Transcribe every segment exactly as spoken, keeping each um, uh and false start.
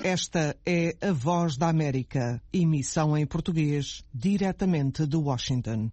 Esta é a Voz da América, emissão em português, diretamente de Washington.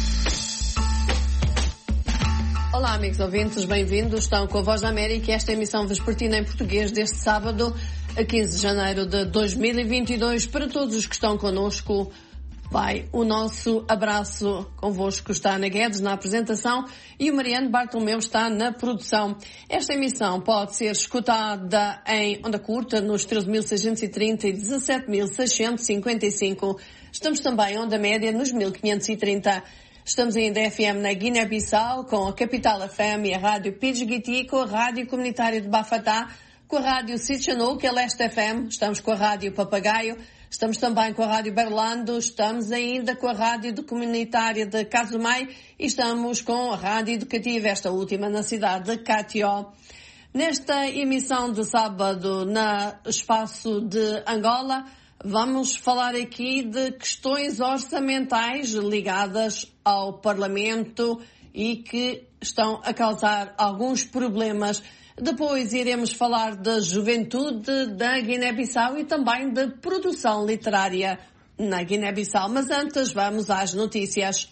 Olá, amigos ouvintes, bem-vindos. Estão com a Voz da América e esta emissão vespertina em português deste sábado, a quinze de janeiro de dois mil e vinte e dois. Para todos os que estão connosco, vai o nosso abraço convosco. Está a Ana Guedes na apresentação e o Mariano Bartolomeu está na produção. Esta emissão pode ser escutada em onda curta nos treze mil seiscentos e trinta e dezassete mil seiscentos e cinquenta e cinco. Estamos também em onda média nos mil quinhentos e trinta. Estamos ainda F M na Guiné-Bissau com a Capital F M e a Rádio Pidgiti, com a Rádio Comunitária de Bafatá, com a Rádio Sitchanou, que é Leste F M. Estamos com a Rádio Papagaio. Estamos também com a Rádio Berlando, estamos ainda com a Rádio Comunitária de Casumai e estamos com a Rádio Educativa, esta última na cidade de Catió. Nesta emissão de sábado, no espaço de Angola, vamos falar aqui de questões orçamentais ligadas ao Parlamento e que estão a causar alguns problemas. Depois iremos falar da juventude da Guiné-Bissau e também da produção literária na Guiné-Bissau. Mas antes vamos às notícias.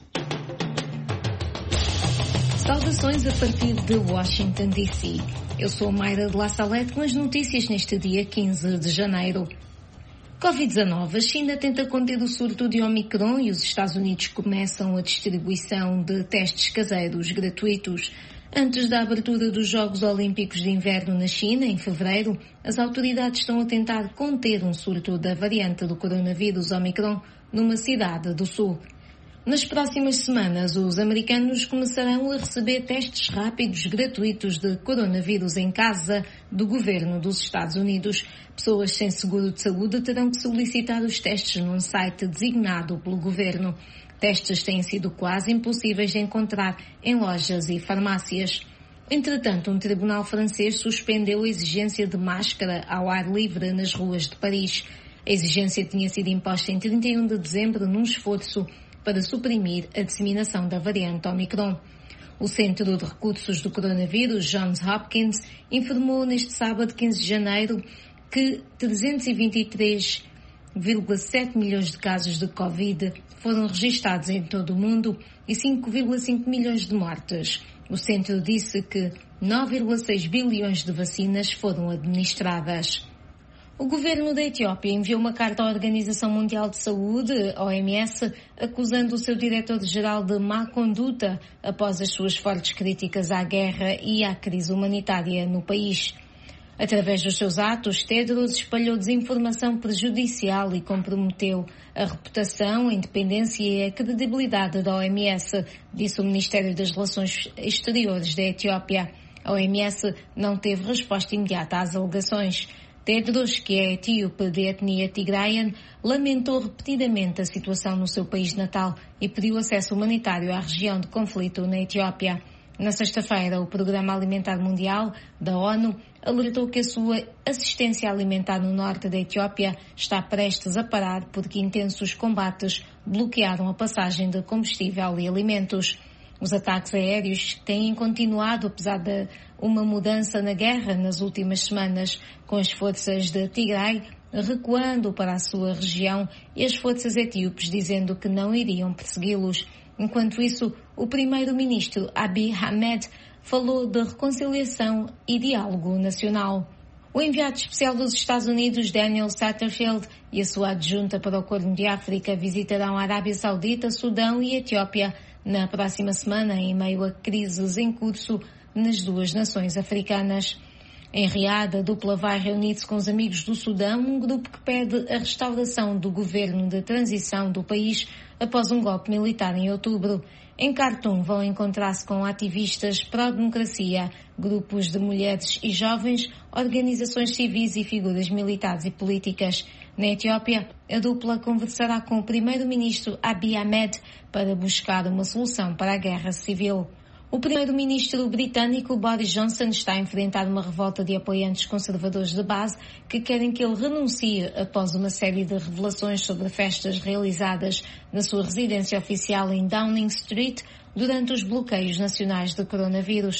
Saudações a partir de Washington, D C. Eu sou Mayra de La Salette com as notícias neste dia quinze de janeiro. covid dezanove. A China tenta conter o surto de Omicron e os Estados Unidos começam a distribuição de testes caseiros gratuitos. Antes da abertura dos Jogos Olímpicos de Inverno na China, em fevereiro, as autoridades estão a tentar conter um surto da variante do coronavírus Omicron numa cidade do sul. Nas próximas semanas, os americanos começarão a receber testes rápidos gratuitos de coronavírus em casa do governo dos Estados Unidos. Pessoas sem seguro de saúde terão que solicitar os testes num site designado pelo governo. Testes têm sido quase impossíveis de encontrar em lojas e farmácias. Entretanto, um tribunal francês suspendeu a exigência de máscara ao ar livre nas ruas de Paris. A exigência tinha sido imposta em trinta e um de dezembro num esforço para suprimir a disseminação da variante Omicron. O Centro de Recursos do Coronavírus, Johns Hopkins, informou neste sábado, quinze de janeiro, que trezentos e vinte e três vírgula sete milhões de casos de Covid foram registados em todo o mundo e cinco vírgula cinco milhões de mortes. O centro disse que nove vírgula seis bilhões de vacinas foram administradas. O governo da Etiópia enviou uma carta à Organização Mundial de Saúde, O M S, acusando o seu diretor-geral de má conduta após as suas fortes críticas à guerra e à crise humanitária no país. Através dos seus atos, Tedros espalhou desinformação prejudicial e comprometeu a reputação, a independência e a credibilidade da O M S, disse o Ministério das Relações Exteriores da Etiópia. A O M S não teve resposta imediata às alegações. Tedros, que é etíope de etnia tigraian, lamentou repetidamente a situação no seu país natal e pediu acesso humanitário à região de conflito na Etiópia. Na sexta-feira, o Programa Alimentar Mundial, da ONU, alertou que a sua assistência alimentar no norte da Etiópia está prestes a parar porque intensos combates bloquearam a passagem de combustível e alimentos. Os ataques aéreos têm continuado, apesar de uma mudança na guerra nas últimas semanas, com as forças de Tigray recuando para a sua região e as forças etíopes dizendo que não iriam persegui-los. Enquanto isso, o primeiro-ministro Abiy Ahmed falou de reconciliação e diálogo nacional. O enviado especial dos Estados Unidos, Daniel Satterfield, e a sua adjunta para o Corno de África visitarão a Arábia Saudita, Sudão e Etiópia na próxima semana, em meio a crises em curso nas duas nações africanas. Em Riad, a dupla vai reunir-se com os amigos do Sudão, um grupo que pede a restauração do governo de transição do país após um golpe militar em outubro. Em Khartoum vão encontrar-se com ativistas pró-democracia, grupos de mulheres e jovens, organizações civis e figuras militares e políticas. Na Etiópia, a dupla conversará com o primeiro-ministro Abiy Ahmed para buscar uma solução para a guerra civil. O primeiro-ministro britânico Boris Johnson está a enfrentar uma revolta de apoiantes conservadores de base que querem que ele renuncie após uma série de revelações sobre festas realizadas na sua residência oficial em Downing Street durante os bloqueios nacionais de coronavírus.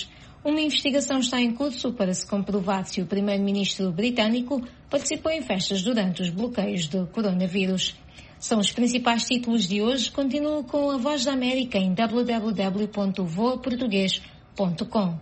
Uma investigação está em curso para se comprovar se o primeiro-ministro britânico participou em festas durante os bloqueios do coronavírus. São os principais títulos de hoje. Continuo com a Voz da América em w w w ponto voa português ponto com.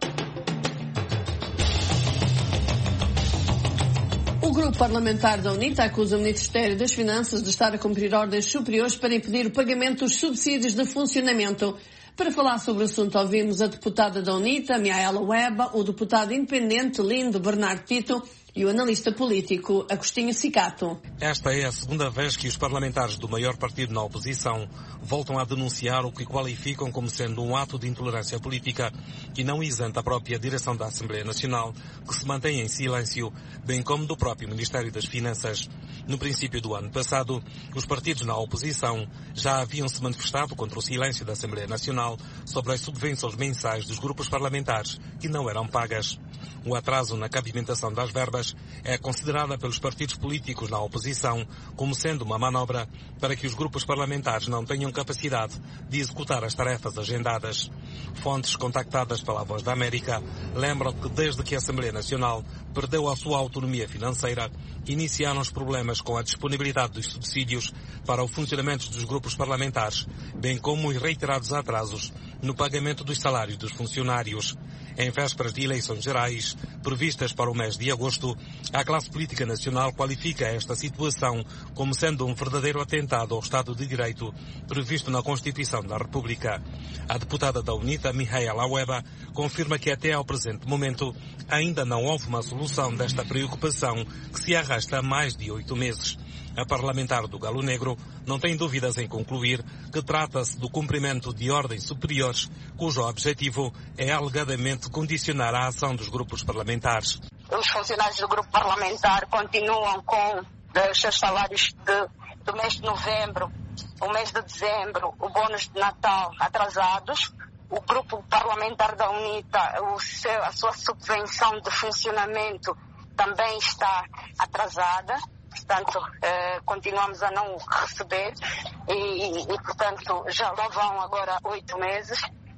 O grupo parlamentar da UNITA acusa o Ministério das Finanças de estar a cumprir ordens superiores para impedir o pagamento dos subsídios de funcionamento. Para falar sobre o assunto, ouvimos a deputada da UNITA, Mihaela Weba, o deputado independente Lindo Bernardo Tito e o analista político Agostinho Cicato. Esta é a segunda vez que os parlamentares do maior partido na oposição voltam a denunciar o que qualificam como sendo um ato de intolerância política que não isenta a própria direção da Assembleia Nacional, que se mantém em silêncio, bem como do próprio Ministério das Finanças. No princípio do ano passado, os partidos na oposição já haviam se manifestado contra o silêncio da Assembleia Nacional sobre as subvenções mensais dos grupos parlamentares que não eram pagas. O atraso na cabimentação das verbas é considerada pelos partidos políticos na oposição como sendo uma manobra para que os grupos parlamentares não tenham capacidade de executar as tarefas agendadas. Fontes contactadas pela Voz da América lembram que desde que a Assembleia Nacional perdeu a sua autonomia financeira, iniciaram os problemas com a disponibilidade dos subsídios para o funcionamento dos grupos parlamentares, bem como os reiterados atrasos no pagamento dos salários dos funcionários. Em vésperas de eleições gerais, previstas para o mês de agosto, a classe política nacional qualifica esta situação como sendo um verdadeiro atentado ao Estado de Direito previsto na Constituição da República. A deputada da UNITA, Mihaela Weba, confirma que até ao presente momento ainda não houve uma solução desta preocupação que se arrasta há mais de oito meses. A parlamentar do Galo Negro não tem dúvidas em concluir que trata-se do cumprimento de ordens superiores, cujo objetivo é alegadamente condicionar a ação dos grupos parlamentares. Os funcionários do grupo parlamentar continuam com os seus salários de, do mês de novembro, o mês de dezembro, o bônus de Natal atrasados. O grupo parlamentar da UNITA, o seu, a sua subvenção de funcionamento também está atrasada. Portanto, eh, continuamos a não receber e, e, e, portanto, já lá vão agora oito meses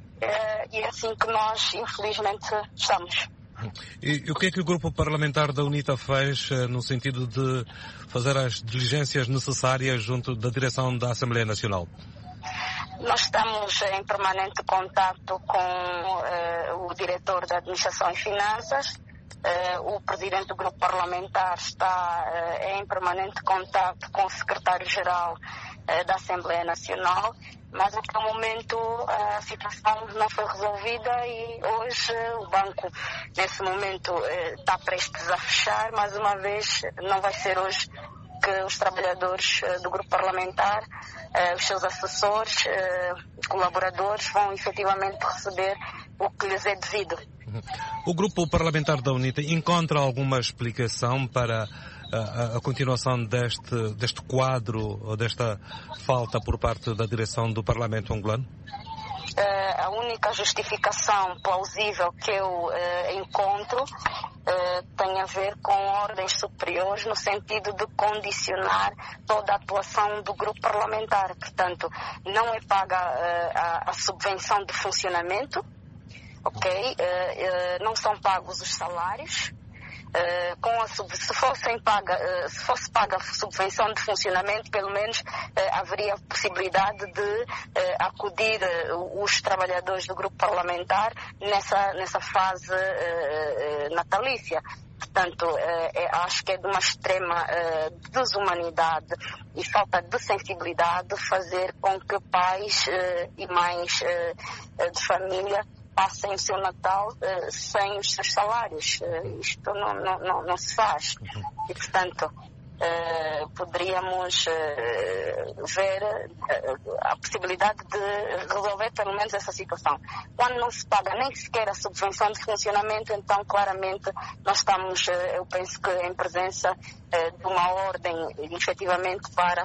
eh, e é assim que nós, infelizmente, estamos. E, e o que é que o grupo parlamentar da UNITA fez eh, no sentido de fazer as diligências necessárias junto da direção da Assembleia Nacional? Nós estamos em permanente contato com eh, o diretor da Administração e Finanças. Uh, o presidente do grupo parlamentar está uh, em permanente contato com o secretário-geral uh, da Assembleia Nacional, mas até o momento uh, a situação não foi resolvida e hoje uh, o banco, nesse momento, uh, está prestes a fechar. Mais uma vez, não vai ser hoje que os trabalhadores uh, do grupo parlamentar, uh, os seus assessores, uh, colaboradores, vão efetivamente receber o que lhes é devido. O grupo parlamentar da UNITA encontra alguma explicação para a, a continuação deste, deste quadro, ou desta falta por parte da direção do Parlamento angolano? Uh, a única justificação plausível que eu uh, encontro uh, tem a ver com ordens superiores no sentido de condicionar toda a atuação do grupo parlamentar. Portanto, não é paga uh, a, a subvenção de funcionamento. Ok, uh, uh, não são pagos os salários. Uh, com a sub, se fossem paga, uh, se fosse paga a subvenção de funcionamento, pelo menos uh, haveria a possibilidade de uh, acudir uh, os trabalhadores do grupo parlamentar nessa, nessa fase uh, uh, natalícia. Portanto, uh, é, acho que é de uma extrema uh, desumanidade e falta de sensibilidade fazer com que pais uh, e mães uh, de família passem o seu Natal uh, sem os seus salários. Uh, isto não, não, não, não se faz. E, portanto, uh, poderíamos uh, ver uh, a possibilidade de resolver pelo menos essa situação. Quando não se paga nem sequer a subvenção de funcionamento, então claramente nós estamos, uh, eu penso que em presença uh, de uma ordem efetivamente para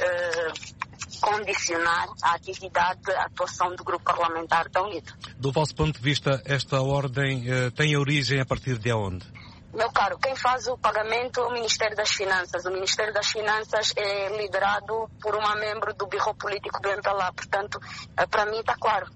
uh, condicionar a atividade, a atuação do grupo parlamentar da UNITA. Do vosso ponto de vista, esta ordem eh, tem origem a partir de onde? Meu caro, quem faz o pagamento é o Ministério das Finanças. O Ministério das Finanças é liderado por uma membro do Birro Político do M P L A. Portanto, para mim está claro.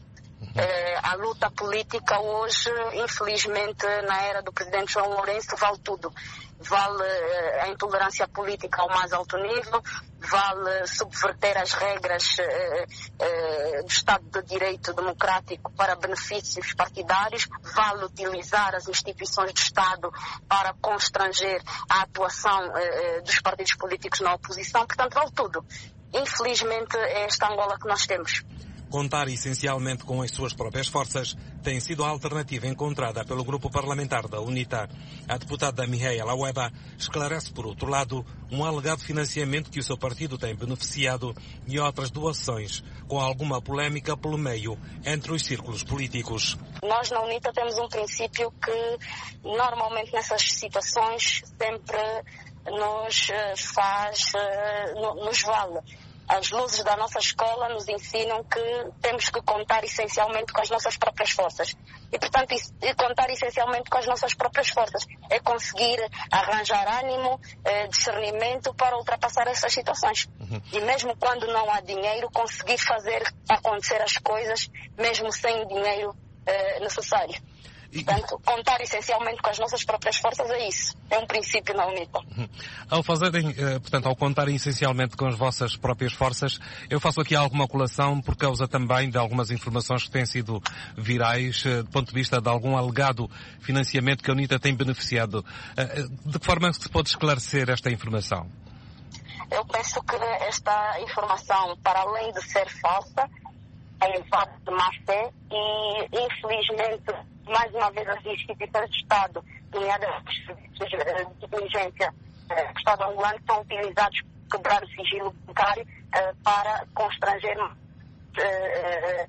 Uh, a luta política hoje, infelizmente, na era do presidente João Lourenço, vale tudo. Vale uh, a intolerância política ao mais alto nível, vale subverter as regras uh, uh, do Estado de Direito democrático para benefícios partidários, vale utilizar as instituições do Estado para constranger a atuação uh, dos partidos políticos na oposição. Portanto, vale tudo. Infelizmente, é esta Angola que nós temos. Contar essencialmente com as suas próprias forças tem sido a alternativa encontrada pelo grupo parlamentar da UNITA. A deputada Mireia Laueba esclarece, por outro lado, um alegado financiamento que o seu partido tem beneficiado e outras doações, com alguma polémica pelo meio entre os círculos políticos. Nós na UNITA temos um princípio que normalmente nessas situações sempre nos faz, nos vale. As luzes da nossa escola nos ensinam que temos que contar essencialmente com as nossas próprias forças. E, portanto, contar essencialmente com as nossas próprias forças é conseguir arranjar ânimo, eh, discernimento para ultrapassar essas situações. Uhum. E mesmo quando não há dinheiro, conseguir fazer acontecer as coisas, mesmo sem o dinheiro eh, necessário. Portanto, contar essencialmente com as nossas próprias forças é isso. É um princípio na UNITA. Ao fazerem, portanto, ao contarem essencialmente com as vossas próprias forças, eu faço aqui alguma colação por causa também de algumas informações que têm sido virais, do ponto de vista de algum alegado financiamento que a UNITA tem beneficiado. De que forma se pode esclarecer esta informação? Eu penso que esta informação, para além de ser falsa, é um fato de má fé e, infelizmente, mais uma vez as instituições de Estado, nomeadamente os serviços de inteligência do Estado angolano, são utilizados para quebrar o sigilo bancário uh, para constranger uh, uh,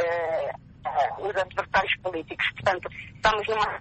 uh, os adversários políticos. Portanto, estamos numa...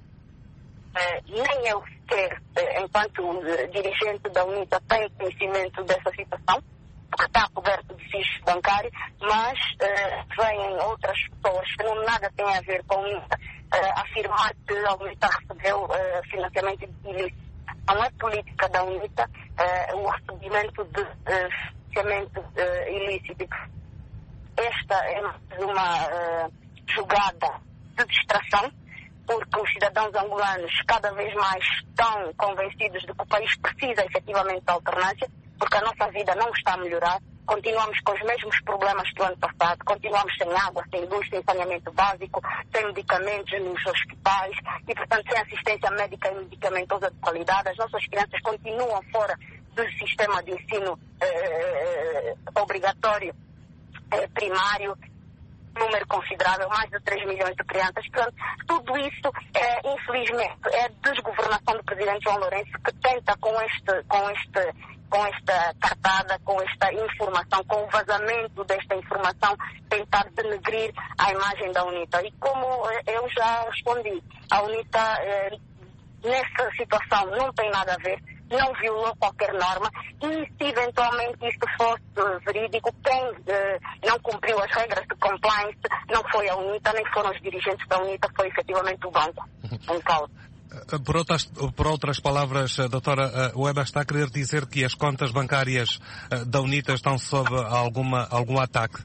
Uh, nem eu sequer, uh, enquanto uh, dirigente da UNITA, tenho conhecimento dessa situação, porque está coberto de ficho bancário, mas uh, vêm outras pessoas que não nada têm a ver com a UNITA uh, afirmar que a UNITA recebeu uh, financiamento ilícito. Não é política da UNITA uh, o recebimento de uh, financiamento uh, ilícito. Esta é uma uh, jogada de distração, porque os cidadãos angolanos cada vez mais estão convencidos de que o país precisa efetivamente de alternância, porque a nossa vida não está a melhorar, continuamos com os mesmos problemas do ano passado, continuamos sem água, sem luz, sem saneamento básico, sem medicamentos nos hospitais e, portanto, sem assistência médica e medicamentosa de qualidade. As nossas crianças continuam fora do sistema de ensino eh, obrigatório eh, primário, número considerável, mais de três milhões de crianças. Portanto, tudo isso, é, infelizmente, é desgovernação do presidente João Lourenço, que tenta com este, com este, com esta cartada, com esta informação, com o vazamento desta informação, tentar denegrir a imagem da UNITA. E como eu já respondi, a UNITA, eh, nessa situação, não tem nada a ver, não violou qualquer norma e, se eventualmente isto fosse verídico, quem eh, não cumpriu as regras de compliance não foi a UNITA, nem foram os dirigentes da UNITA, foi efetivamente o banco em causa. Por outras, por outras palavras, a doutora Laueba está a querer dizer que as contas bancárias da UNITA estão sob alguma, algum ataque?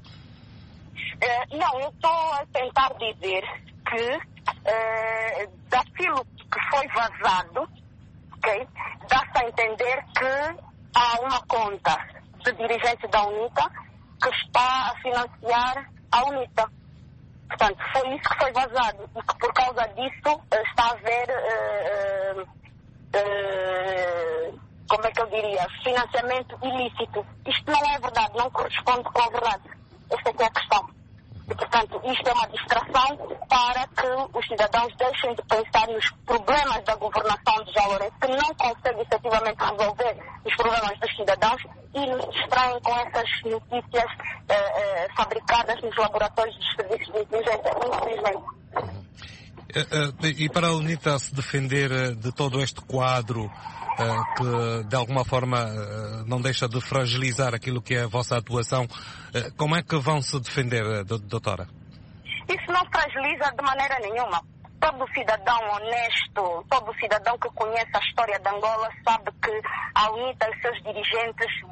Uh, não, eu estou a tentar dizer que uh, daquilo que foi vazado, okay, dá-se a entender que há uma conta de dirigente da UNITA que está a financiar a UNITA. Portanto, foi isso que foi vazado e que por causa disso está a haver, uh, uh, uh, como é que eu diria, financiamento ilícito. Isto não é verdade, não corresponde com a verdade. Esta é, é a questão. E, portanto, isto é uma distração para que os cidadãos deixem de pensar nos problemas da governação de João Lourenço, que não consegue efetivamente resolver os problemas dos cidadãos e nos distraem com essas notícias uh, uh, fabricadas nos laboratórios dos serviços de inteligência, infelizmente. Uh, uh, e para a UNITA se defender de todo este quadro, Uh, que de alguma forma uh, não deixa de fragilizar aquilo que é a vossa atuação, uh, como é que vão se defender, uh, doutora? Isso não fragiliza de maneira nenhuma. Todo cidadão honesto, todo cidadão que conhece a história de Angola sabe que a UNITA e seus dirigentes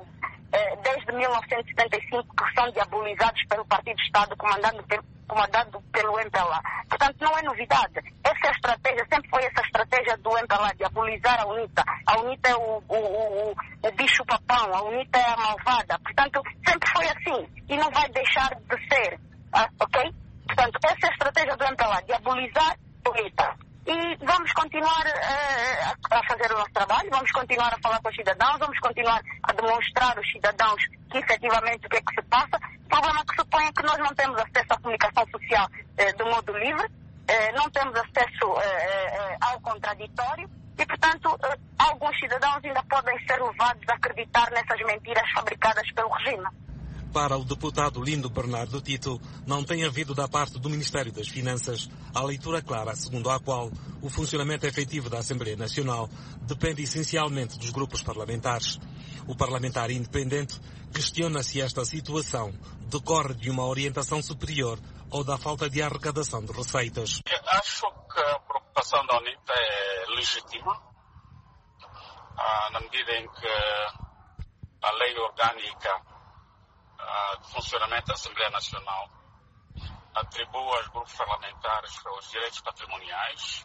desde mil novecentos e setenta e cinco, que são diabolizados pelo Partido de Estado comandado pelo, comandado pelo M P L A. Portanto, não é novidade. Essa é a estratégia, sempre foi essa estratégia do M P L A, diabolizar a UNITA. A UNITA é o, o, o, o bicho-papão, a UNITA é a malvada. Portanto, sempre foi assim e não vai deixar de ser. Ah, ok? Portanto, essa é a estratégia do M P L A, diabolizar a UNITA. E vamos continuar uh, a fazer o nosso trabalho, vamos continuar a falar com os cidadãos, vamos continuar a demonstrar aos cidadãos que efetivamente o que é que se passa. O problema que se põe é que nós não temos acesso à comunicação social uh, de modo livre, uh, não temos acesso uh, uh, ao contraditório e, portanto, uh, alguns cidadãos ainda podem ser levados a acreditar nessas mentiras fabricadas pelo regime. Para o deputado Lindo Bernardo Tito, não tem havido da parte do Ministério das Finanças a leitura clara segundo a qual o funcionamento efetivo da Assembleia Nacional depende essencialmente dos grupos parlamentares. O parlamentar independente questiona se esta situação decorre de uma orientação superior ou da falta de arrecadação de receitas. Eu acho que a preocupação da UNITA é legítima, ah, na medida em que a lei orgânica de funcionamento da Assembleia Nacional atribui aos grupos parlamentares os direitos patrimoniais.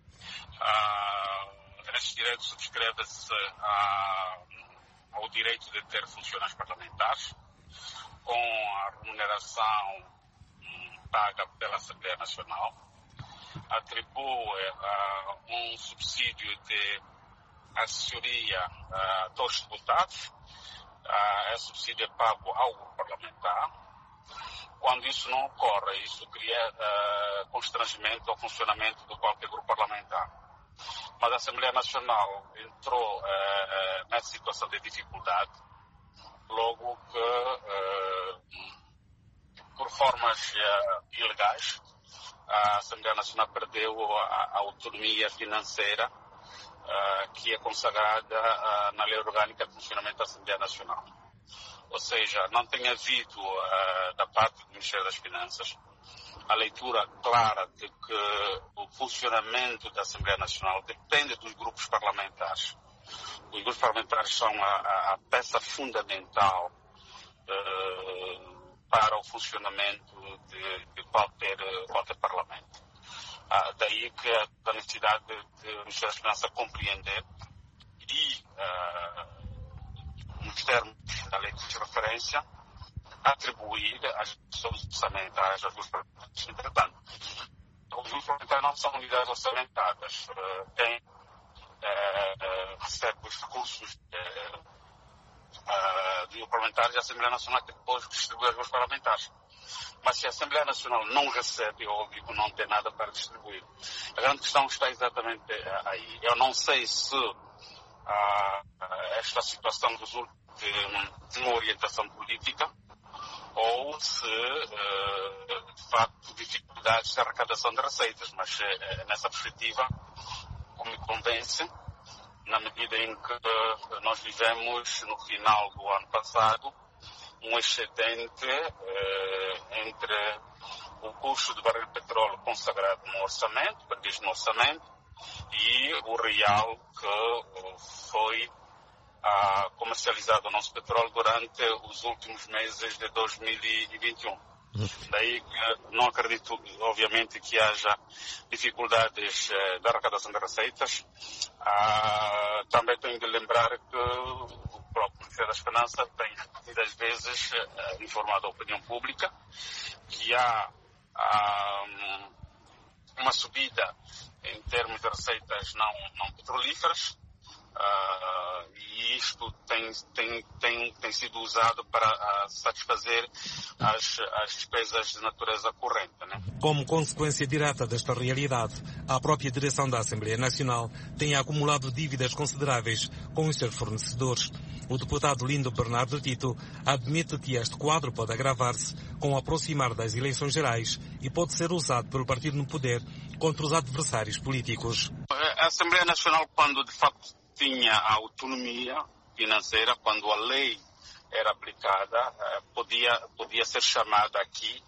Uh, esses direitos subscrevem-se uh, ao direito de ter funções parlamentares, com a remuneração um, paga pela Assembleia Nacional. Atribui uh, um subsídio de assessoria uh, dos deputados. Uh, é subsídio pago ao grupo parlamentar. Quando isso não ocorre, isso cria uh, constrangimento ao funcionamento de qualquer grupo parlamentar. Mas a Assembleia Nacional entrou uh, nessa situação de dificuldade, logo que, uh, por formas uh, ilegais, a Assembleia Nacional perdeu a, a autonomia financeira Uh, que é consagrada uh, na Lei Orgânica de Funcionamento da Assembleia Nacional. Ou seja, não tem havido, uh, da parte do Ministério das Finanças, a leitura clara de que o funcionamento da Assembleia Nacional depende dos grupos parlamentares. Os grupos parlamentares são a, a, a peça fundamental uh, para o funcionamento de, de qualquer, qualquer parlamento. Ah, daí que a necessidade de o Ministério das Finanças compreender e, ah, nos termos da lei de referência, atribuir as ações orçamentais aos grupos parlamentares. Entretanto, os grupos parlamentares não são unidades orçamentadas. Uh, quem uh, recebe os recursos uh, uh, do parlamentar da Assembleia Nacional que depois distribui aos grupos parlamentares. Mas se a Assembleia Nacional não recebe, é óbvio que não tem nada para distribuir. A grande questão está exatamente aí. Eu não sei se ah, esta situação resulta de, de uma orientação política ou se, uh, de facto, dificuldades de arrecadação de receitas. Mas uh, nessa perspectiva, me convence, na medida em que uh, nós vivemos, no final do ano passado, um excedente uh, entre o custo do barril de petróleo consagrado no orçamento, previsto no orçamento, e o real que uh, foi uh, comercializado o nosso petróleo durante os últimos meses de dois mil e vinte e um. Daí uh, não acredito, obviamente, que haja dificuldades uh, da arrecadação de receitas. Uh, também tenho de lembrar que o próprio Ministério das Finanças tem muitas vezes uh, informado a opinião pública que há uh, uma subida em termos de receitas não, não petrolíferas uh, e isto tem, tem, tem, tem sido usado para uh, satisfazer as, as despesas de natureza corrente, né? Como consequência direta desta realidade, a própria direção da Assembleia Nacional tem acumulado dívidas consideráveis com os seus fornecedores. O deputado Lindo Bernardo Tito admite que este quadro pode agravar-se com o aproximar das eleições gerais e pode ser usado pelo partido no poder contra os adversários políticos. A Assembleia Nacional, quando de facto tinha a autonomia financeira, quando a lei era aplicada, podia, podia ser chamada aqui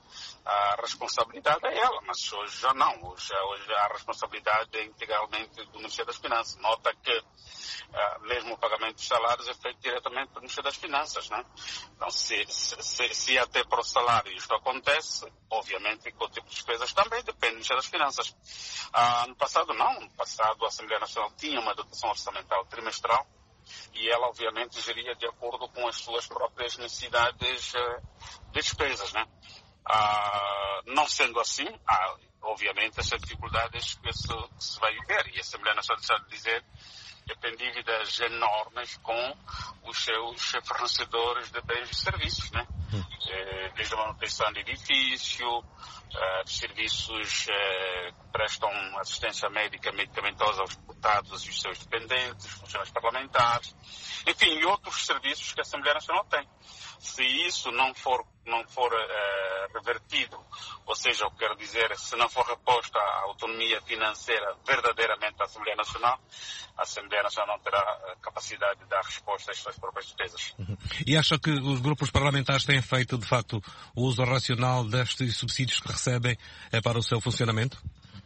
a responsabilidade é ela, mas hoje já não. Hoje, hoje a responsabilidade é integralmente do Ministério das Finanças. Nota que uh, mesmo o pagamento dos salários é feito diretamente pelo Ministério das Finanças, né? Então, se, se, se até para o salário isto acontece, obviamente que o tipo de despesas também depende do Ministério das Finanças. Uh, no passado não. No passado a Assembleia Nacional tinha uma dotação orçamental trimestral e ela obviamente geria de acordo com as suas próprias necessidades uh, de despesas, né? Ah, não sendo assim, há, obviamente, essas dificuldades que se, que se vai viver. E a Assembleia Nacional deixa de dizer que tem dívidas enormes com os seus fornecedores de bens e serviços, né? Desde a manutenção de edifício, uh, serviços uh, que prestam assistência médica medicamentosa aos deputados e os seus dependentes, funcionários parlamentares, enfim, e outros serviços que a Assembleia Nacional tem. Se isso não for, não for uh, revertido, ou seja, eu quero dizer, se não for reposta a autonomia financeira verdadeiramente da Assembleia Nacional, a Assembleia Nacional não terá capacidade de dar resposta às suas próprias despesas. Uhum. E acha que os grupos parlamentares têm feito, de facto, o uso racional destes subsídios que recebem é, para o seu funcionamento?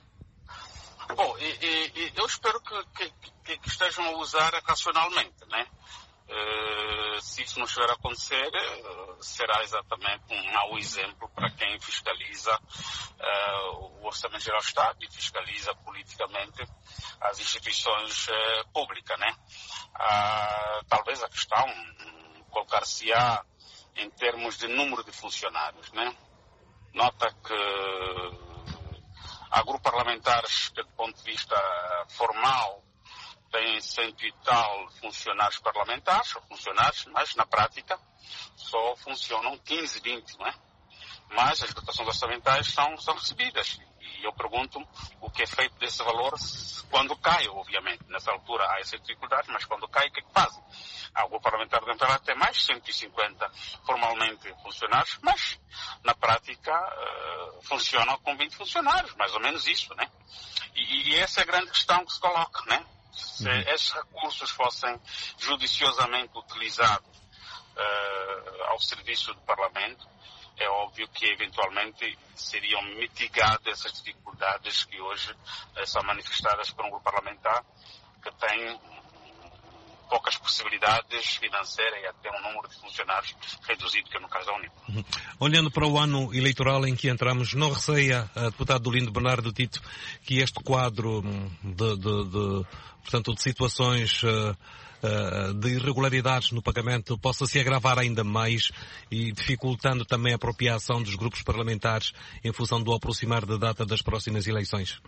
Bom, e, e, eu espero que, que, que estejam a usar racionalmente, né? Uh, se isso não estiver a acontecer, uh, será exatamente um mau exemplo para quem fiscaliza uh, o Orçamento Geral do Estado e fiscaliza politicamente as instituições uh, públicas, né? Uh, talvez a questão um, colocar-se-á em termos de número de funcionários, né? Nota que há grupos parlamentares que, do ponto de vista formal, têm cento e tal funcionários parlamentares, ou funcionários, mas na prática só funcionam quinze, vinte, não é? Mas as dotações orçamentais são, são recebidas. E eu pergunto o que é feito desse valor quando cai, obviamente. Nessa altura há essa dificuldade, mas quando cai, o que é que fazem? Há o parlamentar de Angola tem mais cento e cinquenta formalmente funcionários, mas na prática uh, funcionam com vinte funcionários, mais ou menos isso, né? E, e essa é a grande questão que se coloca, né? Se uhum. esses recursos fossem judiciosamente utilizados uh, ao serviço do Parlamento, é óbvio que eventualmente seriam mitigadas essas dificuldades que hoje uh, são manifestadas por um grupo parlamentar que tem poucas possibilidades financeiras e até um número de funcionários reduzido, que é no caso da União. Uhum. Olhando para o ano eleitoral em que entramos, não receia, uh, deputado Dolindo Bernardo Tito, que este quadro de, de, de, portanto, de situações uh, uh, de irregularidades no pagamento possa se agravar ainda mais e dificultando também a apropriação dos grupos parlamentares em função do aproximar da data das próximas eleições?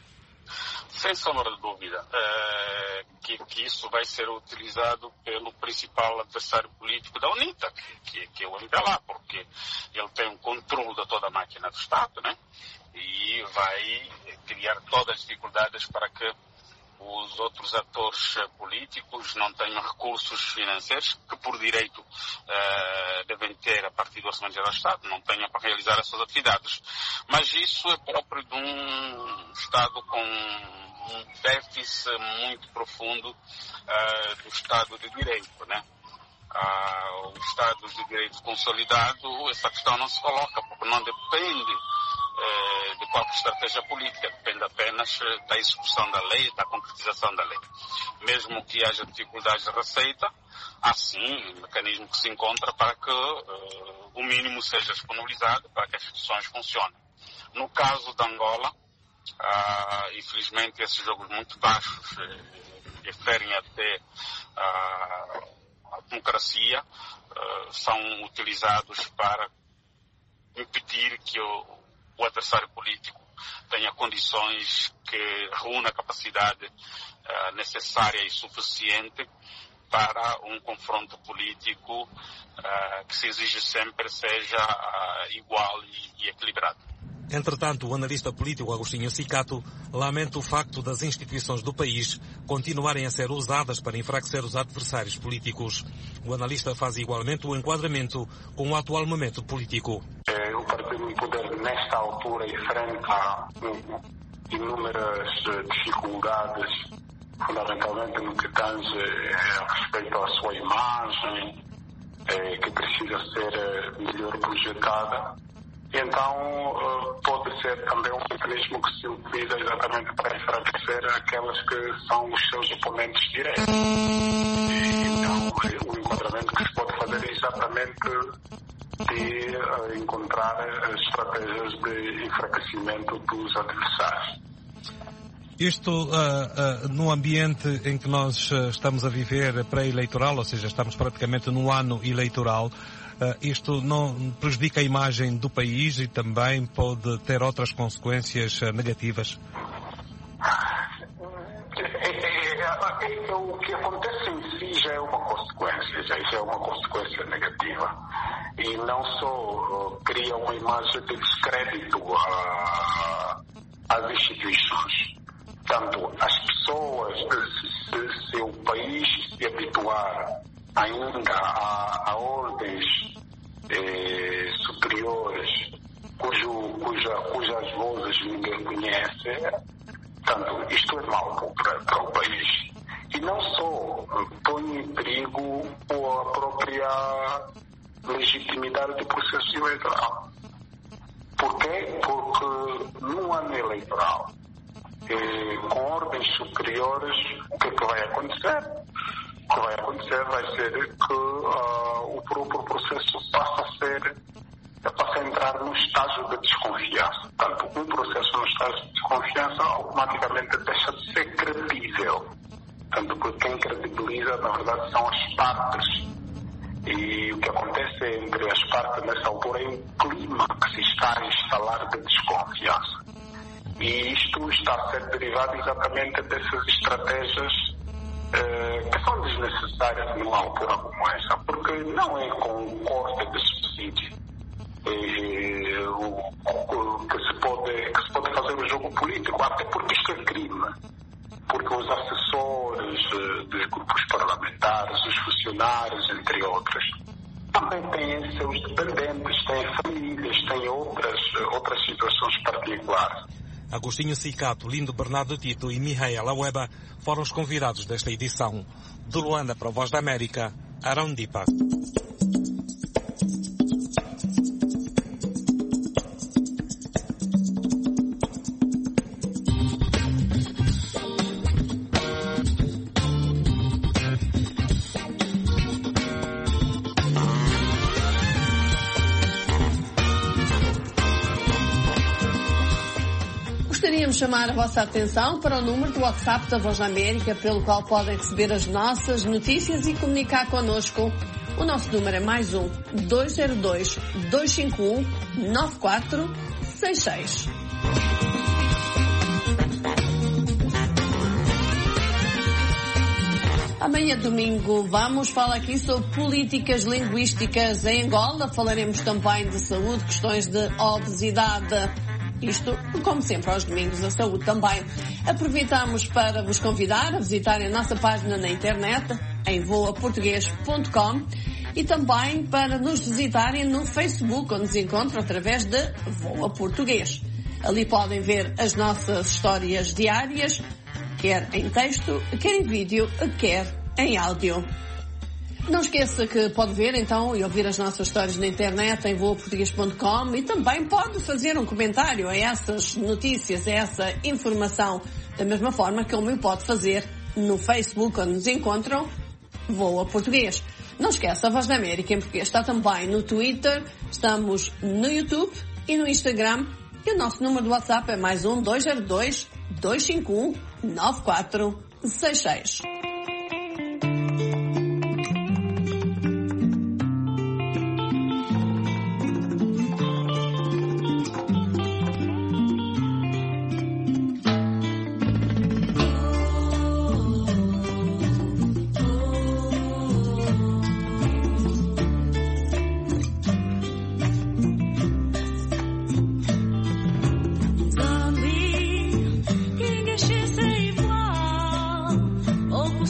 Sem sombra de dúvida, é, que, que isso vai ser utilizado pelo principal adversário político da UNITA, que, que, que é o M P L A, porque ele tem um controle de toda a máquina do Estado, né? E vai criar todas as dificuldades para que os outros atores políticos não tenham recursos financeiros que por direito uh, devem ter a partir do Orçamento Geral do Estado, não tenham para realizar as suas atividades. Mas isso é próprio de um Estado com um déficit muito profundo uh, do Estado de Direito, né? Uh, o Estado de Direito consolidado, essa questão não se coloca, porque não depende uh, de qualquer estratégia política, depende apenas da execução da lei, da concretização da lei. Mesmo que haja dificuldades de receita, há sim um mecanismo que se encontra para que uh, o mínimo seja disponibilizado para que as instituições funcionem. No caso de Angola, uh, infelizmente esses jogos muito baixos uh, referem até uh, a democracia, uh, são utilizados para impedir que o, o adversário político tenha condições que reúna a capacidade uh, necessária e suficiente para um confronto político uh, que se exige sempre seja uh, igual e, e equilibrado. Entretanto, o analista político Agostinho Cicato lamenta o facto das instituições do país continuarem a ser usadas para enfraquecer os adversários políticos. O analista faz igualmente o enquadramento com o atual momento político. O partido no poder, nesta altura, enfrenta inúmeras dificuldades, fundamentalmente no que tange a respeito à sua imagem, que precisa ser melhor projetada. Então pode ser também um mecanismo que se utiliza exatamente para enfraquecer aqueles que são os seus oponentes diretos. Então o enquadramento que se pode fazer é exatamente de encontrar estratégias de enfraquecimento dos adversários. Isto uh, uh, no ambiente em que nós uh, estamos a viver pré-eleitoral, ou seja, estamos praticamente no ano eleitoral, uh, isto não prejudica a imagem do país e também pode ter outras consequências uh, negativas? É, é, é, é, o que acontece em si já é uma consequência, já, já é uma consequência negativa. E não só uh, cria uma imagem de descrédito uh, às instituições. Portanto, as pessoas, se, se, se o país se habituar ainda a, a ordens eh, superiores cujo, cuja, cujas vozes ninguém conhece, portanto, isto é mau para, para o país. E não só põe em perigo a própria legitimidade do processo eleitoral. Por quê? Porque no ano eleitoral, Eh, com ordens superiores, o que é que vai acontecer? O que vai acontecer vai ser que uh, o próprio processo passa a ser, passa a entrar num estágio de desconfiança. Portanto, um processo no estágio de desconfiança automaticamente deixa de ser credível. Portanto, porque quem credibiliza, na verdade, são as partes. E o que acontece entre as partes nessa altura é um clima que se está a instalar de desconfiança. E isto está a ser derivado exatamente dessas estratégias eh, que são desnecessárias numa altura como essa, porque não é com o corte de subsídio eh, o, o, que, se pode, que se pode fazer o jogo político, até porque isto é crime. Porque os assessores eh, dos grupos parlamentares, os funcionários, entre outros, também têm seus dependentes, têm famílias, têm outras, outras situações particulares. Agostinho Cicato, Lindo Bernardo Tito e Mihaela Weba foram os convidados desta edição. De Luanda para a Voz da América, Arão Dipa. Gostaríamos de chamar a vossa atenção para o número do WhatsApp da Voz da América, pelo qual podem receber as nossas notícias e comunicar connosco. O nosso número é mais um, dois zero dois, dois cinco um, nove quatro seis seis. Amanhã, domingo, vamos falar aqui sobre políticas linguísticas em Angola. Falaremos também de saúde, questões de obesidade. Isto, como sempre, aos domingos, a saúde também. Aproveitamos para vos convidar a visitarem a nossa página na internet, em voa português ponto com, e também para nos visitarem no Facebook, onde nos encontram através de Voa Português. Ali podem ver as nossas histórias diárias, quer em texto, quer em vídeo, quer em áudio. Não esqueça que pode ver então e ouvir as nossas histórias na internet em voa português ponto com e também pode fazer um comentário a essas notícias, a essa informação, da mesma forma que como pode fazer no Facebook, onde nos encontram Voa Português. Não esqueça, a Voz da América em português está também no Twitter, estamos no YouTube e no Instagram, e o nosso número do WhatsApp é mais um, dois zero dois, dois cinco um, nove quatro seis seis. Por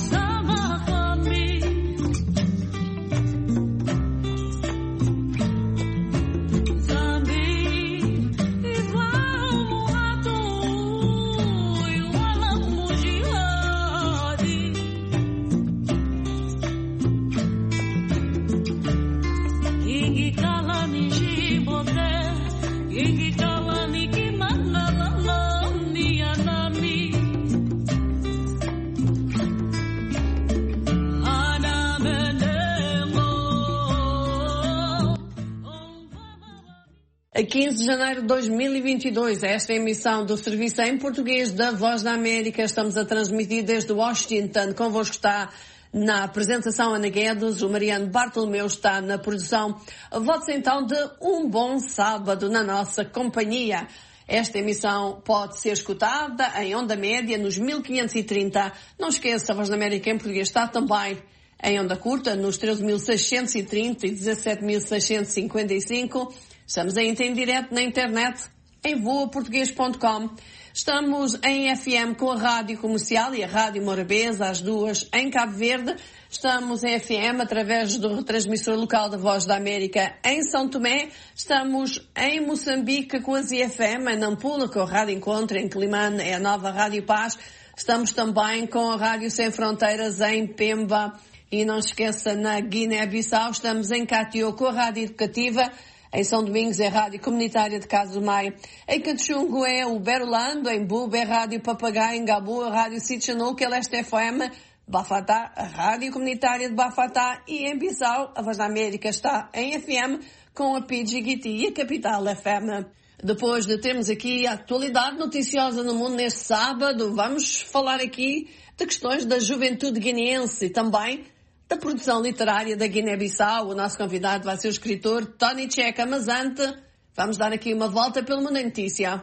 A quinze de janeiro de dois mil e vinte e dois, esta é a emissão do serviço em português da Voz da América. Estamos a transmitir desde Washington. Convosco está na apresentação Ana Guedes, o Mariano Bartolomeu está na produção. Votos então de um bom sábado na nossa companhia. Esta emissão pode ser escutada em onda média nos mil quinhentos e trinta. Não esqueça, a Voz da América em português está também em onda curta nos treze mil seiscentos e trinta e dezassete mil seiscentos e cinquenta e cinco. Estamos ainda em direto na internet em voa português ponto com. Estamos em F M com a Rádio Comercial e a Rádio Morabeza, as duas em Cabo Verde. Estamos em F M através do retransmissor local da Voz da América em São Tomé. Estamos em Moçambique com a Z F M, em Nampula com a Rádio Encontro, em Climane é a nova Rádio Paz. Estamos também com a Rádio Sem Fronteiras em Pemba. E não esqueça, na Guiné-Bissau estamos em Catió com a Rádio Educativa. Em São Domingos é a Rádio Comunitária de Casa do Maio. Em Cachungo é o Berolando, em Buba é a Rádio Papagaio, em Gabu a Rádio Sitchanuca, Leste F M, Bafatá, a Rádio Comunitária de Bafatá e em Bissau, a Voz da América está em F M com a P G G T e a Capital F M. Depois de termos aqui a atualidade noticiosa no mundo neste sábado, vamos falar aqui de questões da juventude guineense e também da produção literária da Guiné-Bissau. O nosso convidado vai ser o escritor Tony Checa, mas antes vamos dar aqui uma volta pelo mundo em notícia.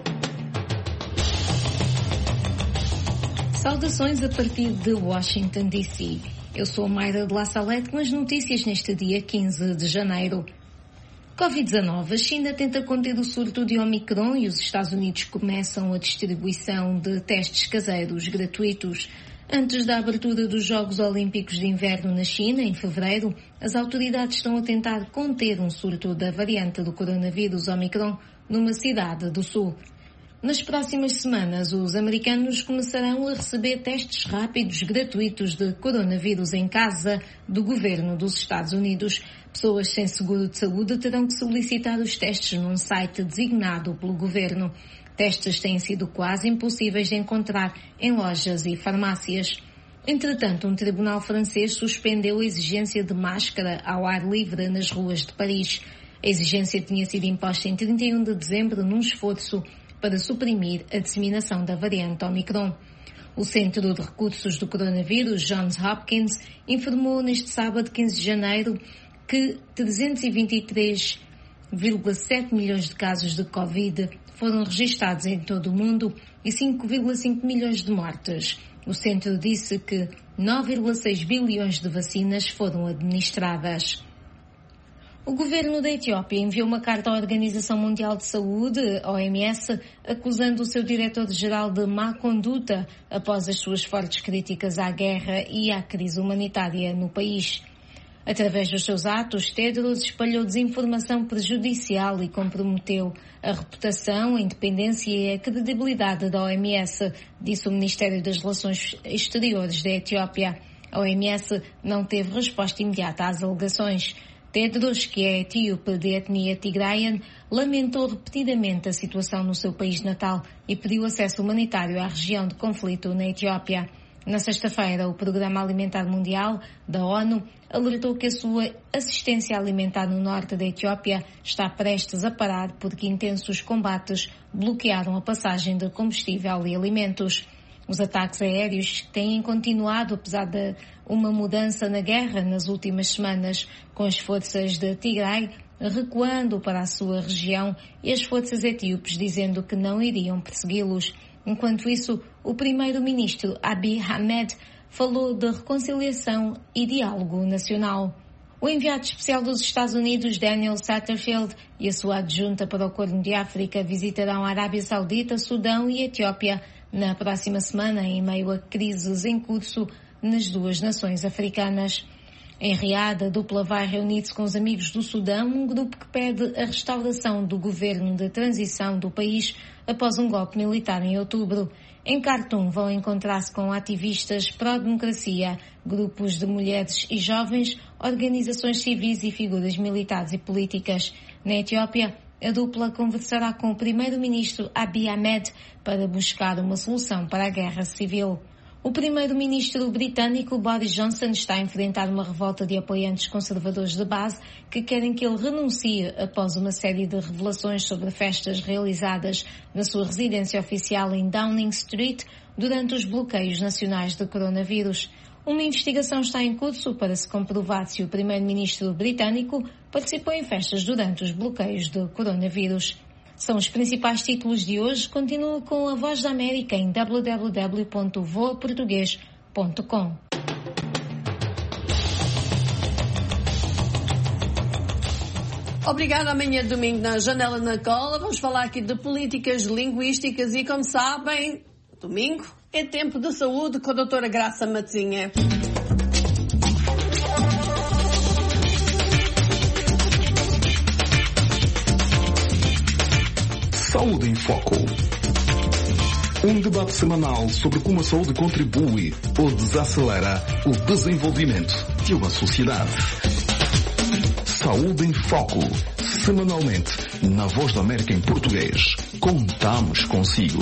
Saudações a partir de Washington, D C. Eu sou Mayra de La Salette com as notícias neste dia quinze de janeiro. covid dezanove. A China tenta conter o surto de Omicron e os Estados Unidos começam a distribuição de testes caseiros gratuitos. Antes da abertura dos Jogos Olímpicos de Inverno na China, em fevereiro, as autoridades estão a tentar conter um surto da variante do coronavírus Omicron numa cidade do sul. Nas próximas semanas, os americanos começarão a receber testes rápidos gratuitos de coronavírus em casa do governo dos Estados Unidos. Pessoas sem seguro de saúde terão que solicitar os testes num site designado pelo governo. Testes têm sido quase impossíveis de encontrar em lojas e farmácias. Entretanto, um tribunal francês suspendeu a exigência de máscara ao ar livre nas ruas de Paris. A exigência tinha sido imposta em trinta e um de dezembro num esforço para suprimir a disseminação da variante Omicron. O Centro de Recursos do Coronavírus, Johns Hopkins, informou neste sábado, quinze de janeiro, que trezentos e vinte e três vírgula sete milhões de casos de Covid foram registados em todo o mundo e cinco vírgula cinco milhões de mortes. O centro disse que nove vírgula seis bilhões de vacinas foram administradas. O governo da Etiópia enviou uma carta à Organização Mundial de Saúde, O M S, acusando o seu diretor-geral de má conduta após as suas fortes críticas à guerra e à crise humanitária no país. Através dos seus atos, Tedros espalhou desinformação prejudicial e comprometeu a reputação, a independência e a credibilidade da O M S, disse o Ministério das Relações Exteriores da Etiópia. A O M S não teve resposta imediata às alegações. Tedros, que é etíope de etnia tigraian, lamentou repetidamente a situação no seu país natal e pediu acesso humanitário à região de conflito na Etiópia. Na sexta-feira, o Programa Alimentar Mundial, da ONU, alertou que a sua assistência alimentar no norte da Etiópia está prestes a parar porque intensos combates bloquearam a passagem de combustível e alimentos. Os ataques aéreos têm continuado apesar de uma mudança na guerra nas últimas semanas, com as forças de Tigray recuando para a sua região e as forças etíopes dizendo que não iriam persegui-los. Enquanto isso, o primeiro-ministro Abiy Ahmed falou de reconciliação e diálogo nacional. O enviado especial dos Estados Unidos, Daniel Satterfield, e a sua adjunta para o Corno de África visitarão a Arábia Saudita, Sudão e Etiópia na próxima semana, em meio a crises em curso nas duas nações africanas. Em Riad, a dupla vai reunir-se com os amigos do Sudão, um grupo que pede a restauração do governo de transição do país após um golpe militar em outubro. Em Khartoum vão encontrar-se com ativistas pró-democracia, grupos de mulheres e jovens, organizações civis e figuras militares e políticas. Na Etiópia, a dupla conversará com o primeiro-ministro Abiy Ahmed para buscar uma solução para a guerra civil. O primeiro-ministro britânico Boris Johnson está a enfrentar uma revolta de apoiantes conservadores de base que querem que ele renuncie após uma série de revelações sobre festas realizadas na sua residência oficial em Downing Street durante os bloqueios nacionais de coronavírus. Uma investigação está em curso para se comprovar se o primeiro-ministro britânico participou em festas durante os bloqueios de coronavírus. São os principais títulos de hoje. Continua com a Voz da América em w w w ponto voa português ponto com. Obrigada. Amanhã, domingo, na Janela na Cola, vamos falar aqui de políticas linguísticas e, como sabem, domingo é tempo de saúde com a doutora Graça Matezinha. Saúde em Foco. Um debate semanal sobre como a saúde contribui ou desacelera o desenvolvimento de uma sociedade. Saúde em Foco. Semanalmente, na Voz da América em português. Contamos consigo.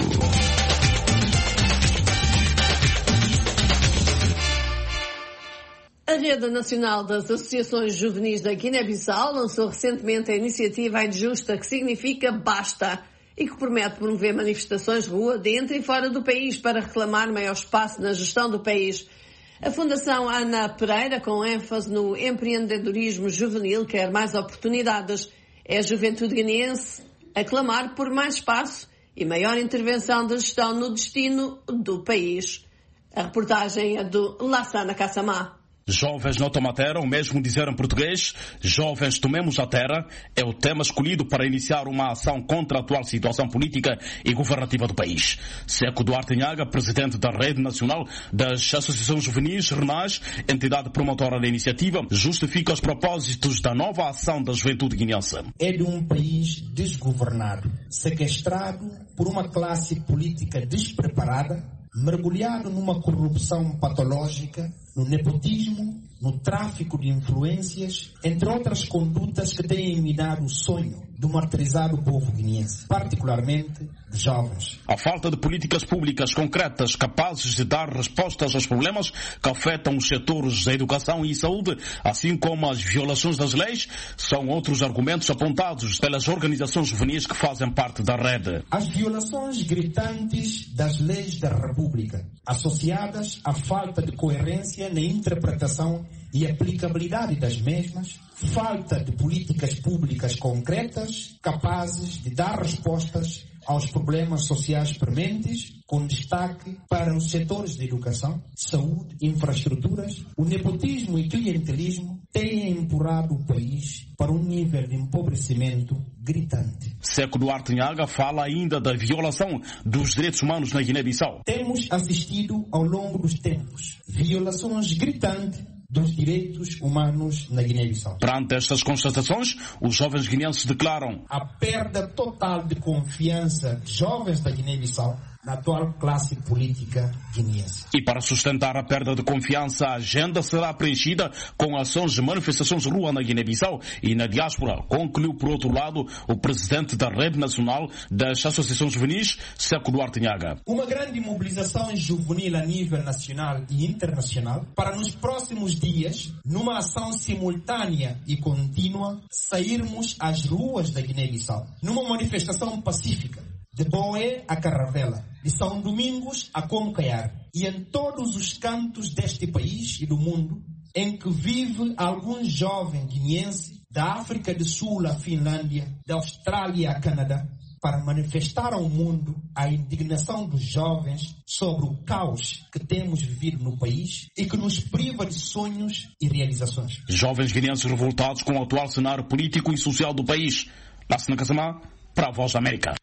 A Rede Nacional das Associações Juvenis da Guiné-Bissau lançou recentemente a iniciativa Ai Justa, que significa Basta, e que promete promover manifestações de rua dentro e fora do país para reclamar maior espaço na gestão do país. A Fundação Ana Pereira, com ênfase no empreendedorismo juvenil, quer mais oportunidades. É a juventude guineense a clamar por mais espaço e maior intervenção de gestão no destino do país. A reportagem é do Lassana Kassamá. Jovens não tomam a terra, ou mesmo dizer em português, jovens tomemos a terra, é o tema escolhido para iniciar uma ação contra a atual situação política e governativa do país. Seco Duarte Nhaga, presidente da Rede Nacional das Associações Juvenis, RENAS, entidade promotora da iniciativa, justifica os propósitos da nova ação da juventude guineense. É de um país desgovernado, sequestrado por uma classe política despreparada, mergulhado numa corrupção patológica, no nepotismo, no tráfico de influências, entre outras condutas que têm minado o sonho do martirizado povo guineense, particularmente de jovens. A falta de políticas públicas concretas capazes de dar respostas aos problemas que afetam os setores da educação e saúde, assim como as violações das leis, são outros argumentos apontados pelas organizações juvenis que fazem parte da rede. As violações gritantes das leis da República, associadas à falta de coerência na interpretação e aplicabilidade das mesmas, falta de políticas públicas concretas capazes de dar respostas aos problemas sociais prementes, com destaque para os setores de educação, saúde, infraestruturas. O nepotismo e clientelismo têm empurrado o país para um nível de empobrecimento gritante. Seco Duarte Nhaga fala ainda da violação dos direitos humanos na Guiné-Bissau. Temos assistido ao longo dos tempos violações gritantes dos direitos humanos na Guiné-Bissau. Perante estas constatações, os jovens guineenses declaram a perda total de confiança de jovens da Guiné-Bissau na atual classe política guineense. E para sustentar a perda de confiança, a agenda será preenchida com ações de manifestações de rua na Guiné-Bissau e na diáspora, concluiu por outro lado o presidente da Rede Nacional das Associações Juvenis, Seco Duarte Nhaga. Uma grande mobilização juvenil a nível nacional e internacional para nos próximos dias, numa ação simultânea e contínua, sairmos às ruas da Guiné-Bissau, numa manifestação pacífica, de Boé a Caravela, de São Domingos a Concaiar, e em todos os cantos deste país e do mundo, em que vive algum jovem guineense, da África do Sul à Finlândia, da Austrália a Canadá, para manifestar ao mundo a indignação dos jovens sobre o caos que temos vivido no país e que nos priva de sonhos e realizações. Jovens guineenses revoltados com o atual cenário político e social do país. Lassana Kassamá, para a Voz da América.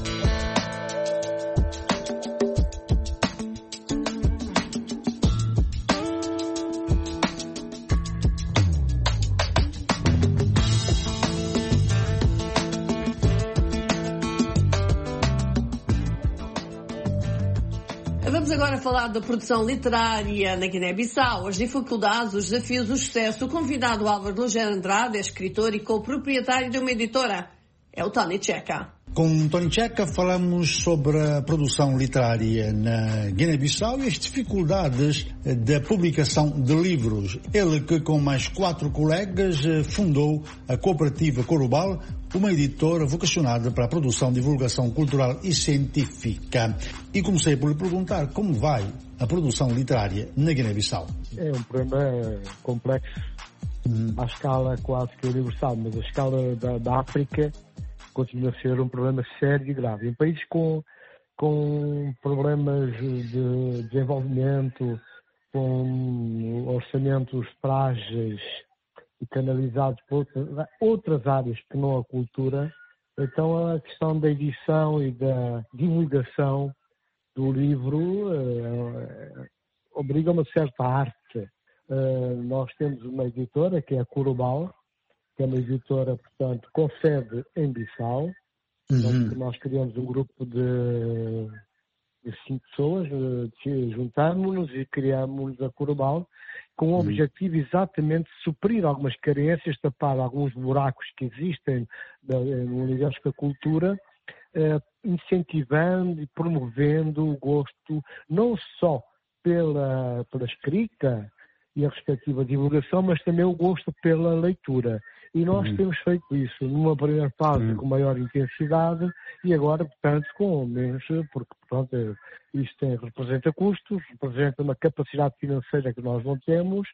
Vamos agora falar da produção literária na Guiné-Bissau, as dificuldades, os desafios, o sucesso. O convidado Álvaro Lugero Andrade é escritor e co-proprietário de uma editora. É o Tony Checa. Com Tony Checa falamos sobre a produção literária na Guiné-Bissau e as dificuldades da publicação de livros. Ele que com mais quatro colegas fundou a cooperativa Corubal, uma editora vocacionada para a produção, divulgação cultural e científica. E comecei por lhe perguntar como vai a produção literária na Guiné-Bissau. É um problema complexo, hum. à escala quase que universal, mas a escala da, da África continua a ser um problema sério e grave. Em países com, com problemas de desenvolvimento, com orçamentos frágeis e canalizados por outras, outras áreas que não a cultura, então a questão da edição e da divulgação do livro eh, obriga a uma certa arte. Eh, nós temos uma editora, que é a Corubal, que é uma editora, portanto, com sede em Bissau. Uhum. Nós criamos um grupo de, de cinco pessoas, juntámos-nos e criámos a Corubal, com o uhum. objetivo exatamente de suprir algumas carências, tapar alguns buracos que existem no universo da cultura, eh, incentivando e promovendo o gosto, não só pela, pela escrita e a respectiva divulgação, mas também o gosto pela leitura. E nós uhum. temos feito isso numa primeira fase uhum. com maior intensidade e agora, portanto, com menos, porque, portanto, isto tem, representa custos, representa uma capacidade financeira que nós não temos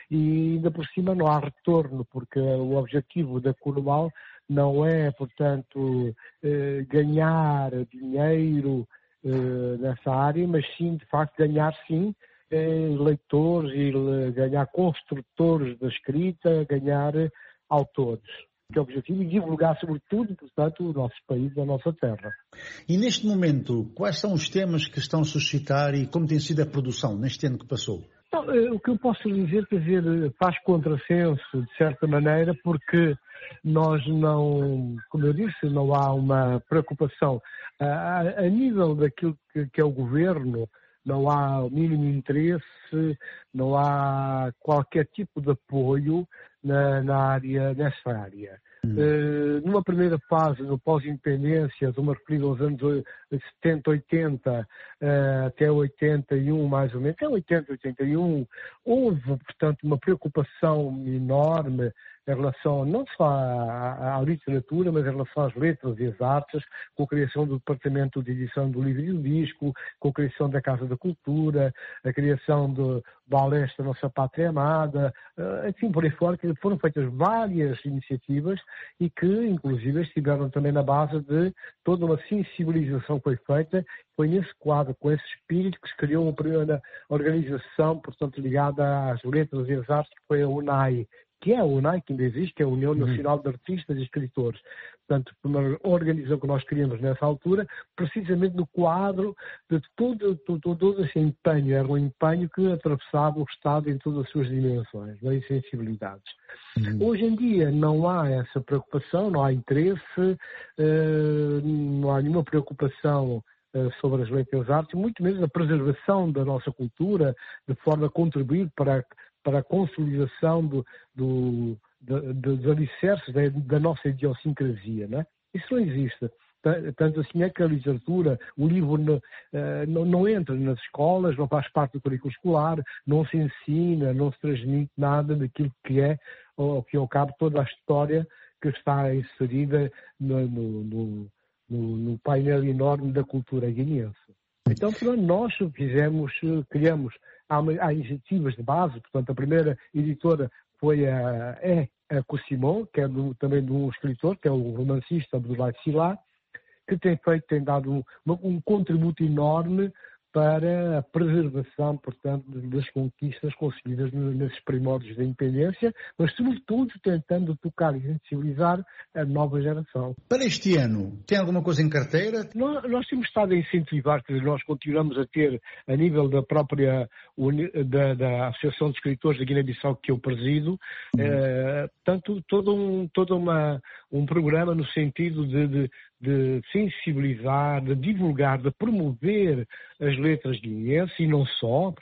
e ainda por cima não há retorno, porque o objetivo da Corubal não é, portanto, eh, ganhar dinheiro eh, nessa área, mas sim, de facto, ganhar sim eh, leitores e ganhar construtores da escrita, ganhar autores, que é o objetivo é divulgar, sobretudo, portanto, o nosso país, a nossa terra. E neste momento, quais são os temas que estão a suscitar e como tem sido a produção neste ano que passou? Então, o que eu posso dizer, quer dizer, faz contrassenso, de certa maneira, porque nós não, como eu disse, não há uma preocupação. A, a nível daquilo que, que é o governo, não há o mínimo interesse, não há qualquer tipo de apoio na, na área, nessa área. Hum. Uh, numa primeira fase, no pós-independência, estou-me a referir aos anos setenta, oitenta, uh, até oitenta e um mais ou menos, até oitenta, oitenta e um, houve, portanto, uma preocupação enorme em relação não só à, à literatura, mas em relação às letras e às artes, com a criação do Departamento de Edição do Livro e do Disco, com a criação da Casa da Cultura, a criação do Balestra Nossa Pátria Amada, enfim, por aí fora, que foram feitas várias iniciativas e que, inclusive, estiveram também na base de toda uma sensibilização que foi feita. Foi nesse quadro, com esse espírito, que se criou uma primeira organização, portanto, ligada às letras e às artes, que foi a UNAI, que é a UNAI, que ainda existe, que é a União Nacional de Artistas e Escritores. Portanto, uma organização que nós criamos nessa altura, precisamente no quadro de todo, todo, todo esse empenho. Era um empenho que atravessava o Estado em todas as suas dimensões, e sensibilidades. Uhum. Hoje em dia não há essa preocupação, não há interesse, não há nenhuma preocupação sobre as letras e as artes, muito menos a preservação da nossa cultura, de forma a contribuir para para a consolidação do, do, do, do, dos alicerces da, da nossa idiosincrasia, não é? Isso não existe. Tanto assim é que a literatura, o livro não, não, não entra nas escolas, não faz parte do currículo escolar, não se ensina, não se transmite nada daquilo que é, ao que ao cabo, toda a história que está inserida no, no, no, no, no painel enorme da cultura guineense. Então, nós fizemos, criamos, há, há iniciativas de base, portanto, a primeira editora foi a, é a Cossimon, que é do, também de um escritor, que é o romancista Abdoulaye Sylla, que tem feito, tem dado um, um contributo enorme para a preservação, portanto, das conquistas conseguidas nesses primórdios da independência, mas, sobretudo, tentando tocar e sensibilizar a nova geração. Para este ano, tem alguma coisa em carteira? Nós, nós temos estado a incentivar, quer dizer, nós continuamos a ter, a nível da própria da, da Associação de Escritores da Guiné-Bissau, que eu presido, uhum. eh, tanto, todo, um, todo uma, um programa no sentido de, de de sensibilizar, de divulgar, de promover as letras guineenses e não só, portanto,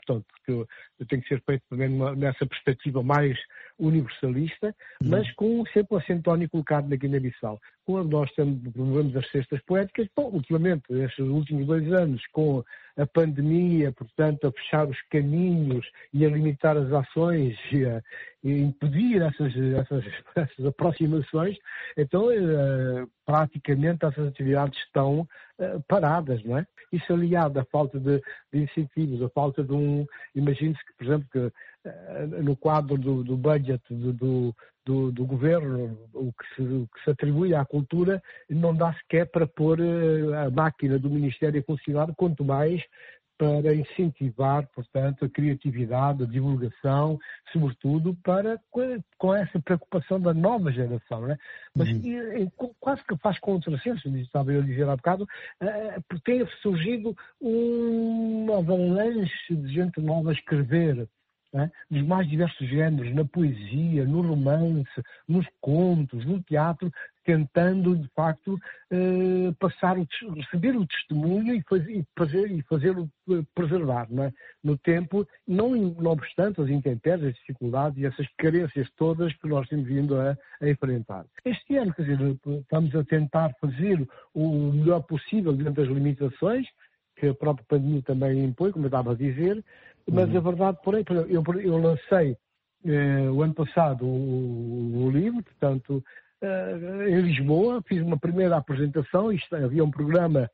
que tem que ser feito também nessa perspectiva mais universalista, mas com sempre o acento tónico colocado na Guiné-Bissau. Quando nós promovemos as cestas poéticas, bom, ultimamente, nestes últimos dois anos, com a pandemia, portanto, a fechar os caminhos e a limitar as ações e a, e impedir essas, essas, essas aproximações, então uh, praticamente essas atividades estão uh, paradas, não é? Isso aliado à falta de, de incentivos, à falta de um... Imagine-se que, por exemplo, que uh, no quadro do, do budget do, do, do, do governo, o que, se, o que se atribui à cultura, não dá sequer para pôr uh, a máquina do Ministério a funcionar, quanto mais para incentivar, portanto, a criatividade, a divulgação, sobretudo para, com essa preocupação da nova geração, não é? Mas uhum. quase que faz contrassenso, estava eu a dizer há bocado, uh, tem surgido uma avalanche de gente nova a escrever, é? Nos mais diversos géneros, na poesia, no romance, nos contos, no teatro, tentando, de facto, eh, passar o, receber o testemunho e, faz, e, fazer, e fazê-lo preservar, não é? No tempo, não, não obstante as intempéries, as dificuldades e essas carências todas que nós temos vindo a, a enfrentar. Este ano, quer dizer, estamos a tentar fazer o melhor possível dentro das limitações que a própria pandemia também impõe, como eu estava a dizer, mas uhum. a verdade, porém, eu, eu lancei eh, o ano passado o, o livro, portanto, eh, em Lisboa, fiz uma primeira apresentação, isto, havia um programa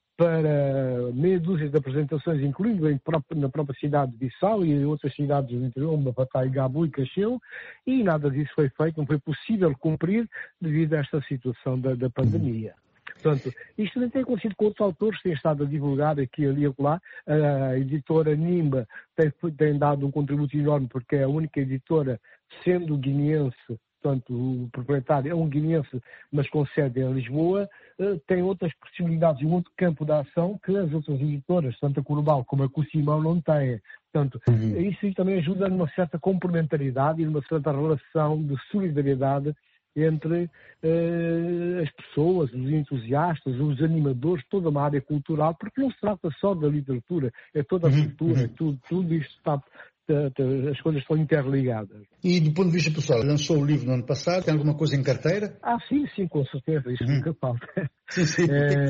para meia dúzia de apresentações, incluindo em próprio, na própria cidade de Bissau e em outras cidades do interior, como Batai, Gabu e Cacheu, e nada disso foi feito, não foi possível cumprir devido a esta situação da, da pandemia. Portanto, isto também tem acontecido com outros autores que têm estado a divulgar aqui, ali e lá. A editora Nimba tem, tem dado um contributo enorme porque é a única editora, sendo guineense, portanto, o proprietário é um guineense, mas com sede em Lisboa, tem outras possibilidades e um outro campo de ação que as outras editoras, tanto a Corbal como a Cossimão, não têm. Portanto, uhum. isso também ajuda numa certa complementaridade e numa certa relação de solidariedade entre uh, as pessoas, os entusiastas, os animadores, toda uma área cultural, porque não se trata só da literatura, é toda a uhum, cultura, uhum. tudo, tudo isto está, as coisas estão interligadas. E do ponto de vista pessoal, lançou o livro no ano passado, tem alguma coisa em carteira? Ah, sim, sim, com certeza, isso uhum. nunca falta. Sim, sim.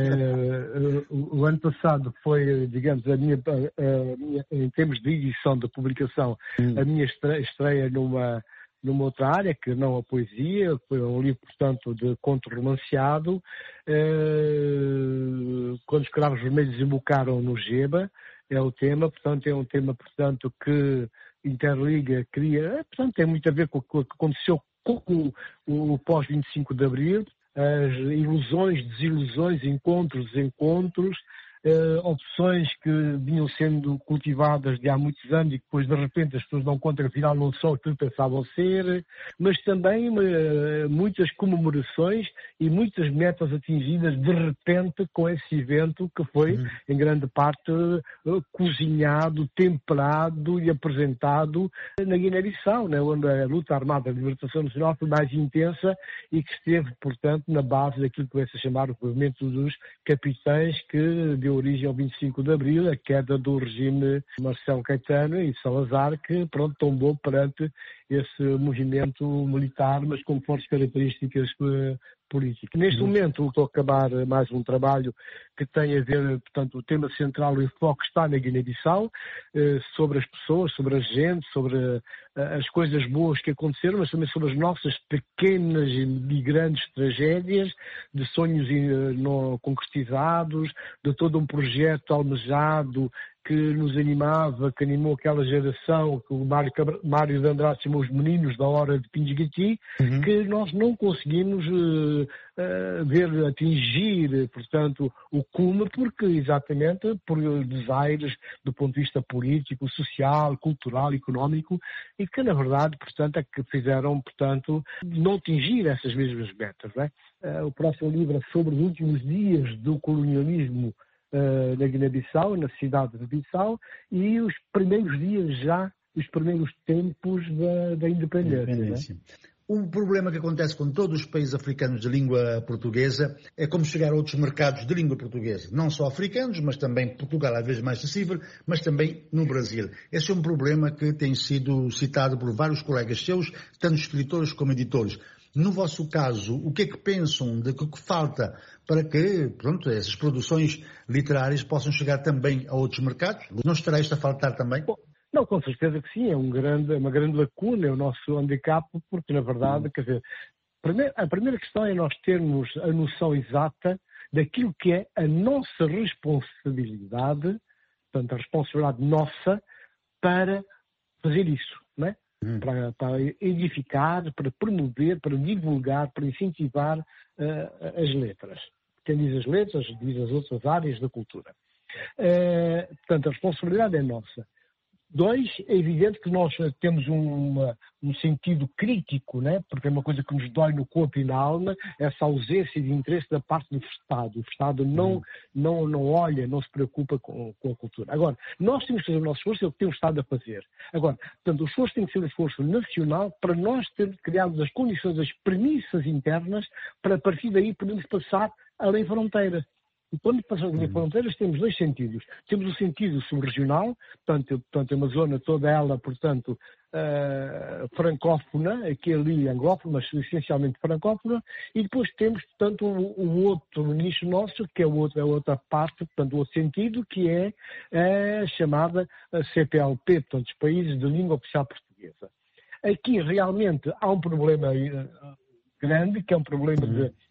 É, o, o ano passado foi, digamos, a minha, a minha, em termos de edição, de publicação, uhum. a minha estreia, estreia numa numa outra área, que não a poesia, foi um livro, portanto, de conto romanceado, eh, quando os cravos vermelhos embocaram no Geba, é o tema, portanto, é um tema, portanto, que interliga, cria, portanto, tem muito a ver com o que aconteceu com o, o pós vinte e cinco de Abril, as ilusões, desilusões, encontros, desencontros, Uh, opções que vinham sendo cultivadas de há muitos anos e que depois de repente as pessoas dão conta que afinal não são aquilo que pensavam ser, mas também uh, muitas comemorações e muitas metas atingidas de repente com esse evento que foi uhum. em grande parte uh, cozinhado, temperado e apresentado na Guiné-Bissau, né, onde a luta armada de libertação nacional foi mais intensa e que esteve, portanto, na base daquilo que vai-se chamar o movimento dos capitães, que deu origem ao vinte e cinco de Abril, a queda do regime Marcelo Caetano e Salazar, que pronto, tombou perante esse movimento militar, mas com fortes características uh, políticas. Neste uhum. momento estou a acabar mais um trabalho que tem a ver, portanto, o tema central, o enfoque está na Guiné-Bissau, uh, sobre as pessoas, sobre a gente, sobre uh, as coisas boas que aconteceram, mas também sobre as nossas pequenas e grandes tragédias, de sonhos uh, não concretizados, de todo um projeto almejado que nos animava, que animou aquela geração que o Mário, Mário de Andrade chamou os meninos da hora de Pinhegati, uhum. que nós não conseguimos uh, uh, ver atingir, portanto, o cume, porque exatamente por desaires do ponto de vista político, social, cultural, económico, e que na verdade, portanto, é que fizeram, portanto, não atingir essas mesmas metas, não é? Uh, o próximo livro é sobre os últimos dias do colonialismo Uh, na Guiné-Bissau, na cidade de Bissau, e os primeiros dias já, os primeiros tempos da, da independência. independência. Né? Um problema que acontece com todos os países africanos de língua portuguesa é como chegar a outros mercados de língua portuguesa. Não só africanos, mas também Portugal, às vezes mais acessível, mas também no Brasil. Esse é um problema que tem sido citado por vários colegas seus, tanto escritores como editores. No vosso caso, o que é que pensam de que falta para que, pronto, essas produções literárias possam chegar também a outros mercados? Não estará isto a faltar também? Bom, não, com certeza que sim, é um grande, uma grande lacuna, é o nosso handicap, porque na verdade, quer dizer, a primeira questão é nós termos a noção exata daquilo que é a nossa responsabilidade, portanto, a responsabilidade nossa para fazer isso, não é? Hum. Para, para edificar, para promover, para divulgar, para incentivar uh, as letras. Quem diz as letras, diz as outras áreas da cultura. Uh, portanto, a responsabilidade é nossa. Dois, é evidente que nós temos uma, um sentido crítico, né? Porque é uma coisa que nos dói no corpo e na alma, essa ausência de interesse da parte do Estado. O Estado não, hum. não, não olha, não se preocupa com, com a cultura. Agora, nós temos que fazer o nosso esforço, é o que tem o Estado a fazer. Agora, portanto, o esforço tem que ser um esforço nacional para nós termos criado as condições, as premissas internas, para a partir daí podermos passar além fronteiras. E quando passamos as fronteiras temos dois sentidos. Temos o sentido subregional, portanto, portanto é uma zona toda ela, portanto, uh, francófona, aqui ali anglófona, mas essencialmente francófona, e depois temos, portanto, o, o outro nicho nosso, que é, o outro, é a outra parte, portanto, o outro sentido, que é a chamada C P L P, portanto, os países de língua oficial portuguesa. Aqui realmente há um problema grande, que é um problema uhum. de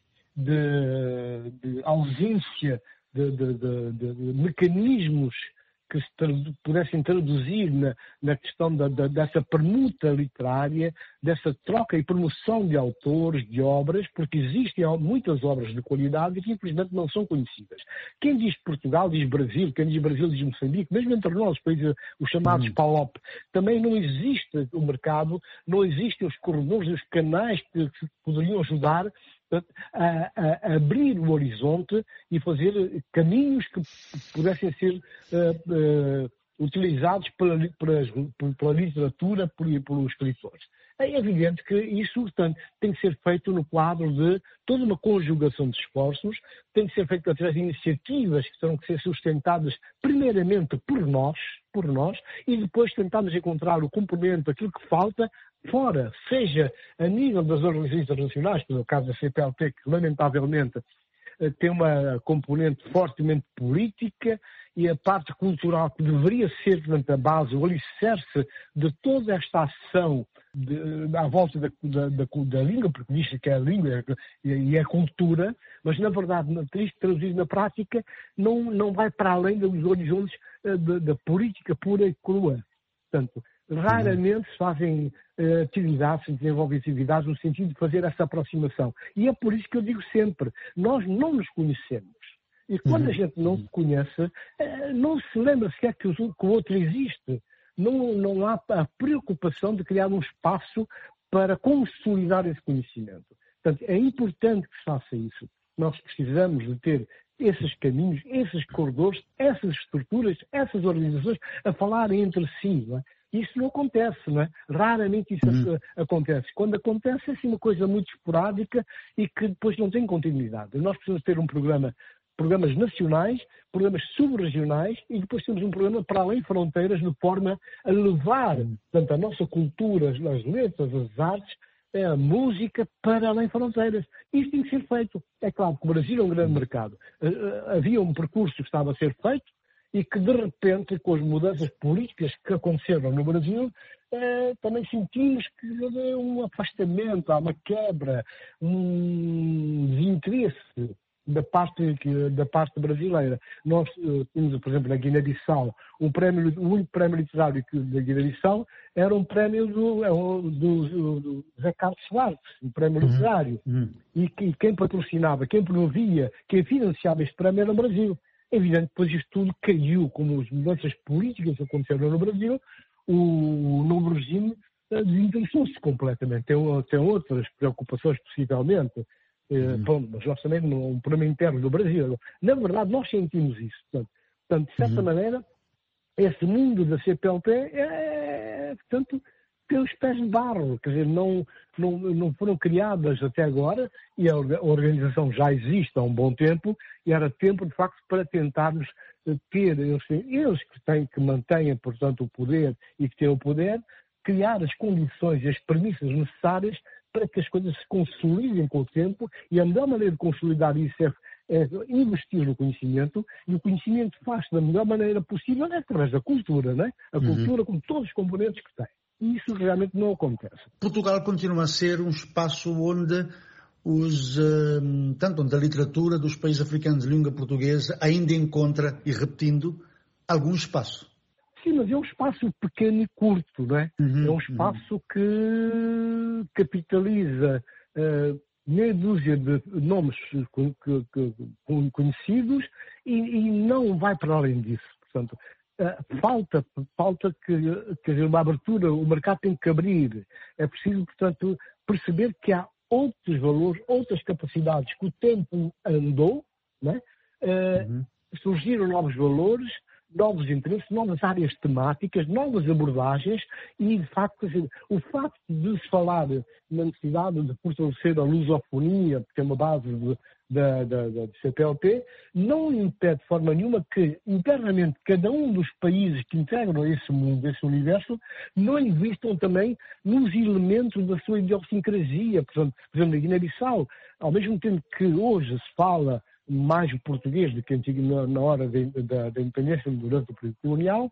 De, de ausência de, de, de, de, de mecanismos que se tradu- pudessem traduzir na, na questão da, da, dessa permuta literária, dessa troca e promoção de autores, de obras, porque existem muitas obras de qualidade e que infelizmente não são conhecidas. Quem diz Portugal diz Brasil, quem diz Brasil diz Moçambique, mesmo entre nós, os países, os chamados hum. PALOP, também não existe o mercado, não existem os corredores, os canais que, que poderiam ajudar A, a, a abrir o horizonte e fazer caminhos que pudessem ser uh, uh, utilizados pela, pela, pela literatura, por, pelos escritores. É evidente que isso, portanto, tem que ser feito no quadro de toda uma conjugação de esforços, tem que ser feito através de iniciativas que terão que ser sustentadas primeiramente por nós, por nós, e depois tentarmos encontrar o componente daquilo que falta fora, seja a nível das organizações internacionais, como é o caso da C P L P, que lamentavelmente tem uma componente fortemente política, e a parte cultural que deveria ser, portanto, a base, o alicerce de toda esta ação de, à volta da, da, da, da língua, porque diz que é a língua e a cultura, mas na verdade, isto traduzido na prática, não, não vai para além dos horizontes da, da política pura e crua. Portanto, raramente se fazem uh, atividades, se desenvolvem atividades no sentido de fazer essa aproximação. E é por isso que eu digo sempre, nós não nos conhecemos. E quando a gente não se conhece, uh, não se lembra sequer que, que o outro existe. Não, não há a preocupação de criar um espaço para consolidar esse conhecimento. Portanto, é importante que se faça isso. Nós precisamos de ter esses caminhos, esses corredores, essas estruturas, essas organizações a falarem entre si, não é? Isso não acontece, não é? Raramente isso uhum. acontece. Quando acontece, é assim uma coisa muito esporádica e que depois não tem continuidade. Nós precisamos ter um programa, programas nacionais, programas subregionais e depois temos um programa para além fronteiras de forma a levar uhum. tanto a nossa cultura, as letras, as artes, a música para além fronteiras. Isto tem que ser feito. É claro que o Brasil é um grande mercado. Havia um percurso que estava a ser feito, e que, de repente, com as mudanças políticas que aconteceram no Brasil, eh, também sentimos que há um afastamento, há uma quebra, um desinteresse da parte, da parte brasileira. Nós eh, temos, por exemplo, na Guiné-Bissau, um prémio, o único prémio literário da Guiné-Bissau era um prémio do, do, do, do José Carlos Soares, um prémio uhum. literário. Uhum. E, e quem patrocinava, quem promovia, quem financiava este prémio era o Brasil. É evidente que depois isto tudo caiu, como as mudanças políticas que aconteceram no Brasil, o novo regime desinteressou-se completamente. Tem, tem outras preocupações, possivelmente, uhum. bom, mas nós também um problema interno do Brasil. Na verdade, nós sentimos isso. Portanto, portanto de certa uhum. maneira, esse mundo da C P L P é, portanto, pelos pés de barro, quer dizer, não, não, não foram criadas até agora, e a organização já existe há um bom tempo, e era tempo, de facto, para tentarmos ter, eles, eles que têm, que mantêm, portanto, o poder e que têm o poder, criar as condições e as premissas necessárias para que as coisas se consolidem com o tempo, e a melhor maneira de consolidar isso é, é investir no conhecimento, e o conhecimento faz-se da melhor maneira possível é através da cultura, não é? A cultura, uhum, com todos os componentes que tem. E isso realmente não acontece. Portugal continua a ser um espaço onde os, tanto onde a literatura dos países africanos de língua portuguesa ainda encontra, e repetindo, algum espaço. Sim, mas é um espaço pequeno e curto, não é? Uhum, é um espaço, uhum, que capitaliza uh, meia dúzia de nomes conhecidos e, e não vai para além disso. Portanto, uh, falta, falta que, quer dizer, uma abertura, o mercado tem que abrir. É preciso, portanto, perceber que há outros valores, outras capacidades, que o tempo andou, não é? Uh, uhum. Surgiram novos valores, novos interesses, novas áreas temáticas, novas abordagens e, de facto, o facto de se falar na necessidade de fortalecer a lusofonia, que é uma base de, da, da, da C P L P, não impede de forma nenhuma que, internamente, cada um dos países que integram esse mundo, esse universo, não investam também nos elementos da sua idiosincrasia. Por exemplo, por exemplo, na Guiné-Bissau, ao mesmo tempo que hoje se fala mais português do que antigo na, na hora da, da independência durante o período colonial,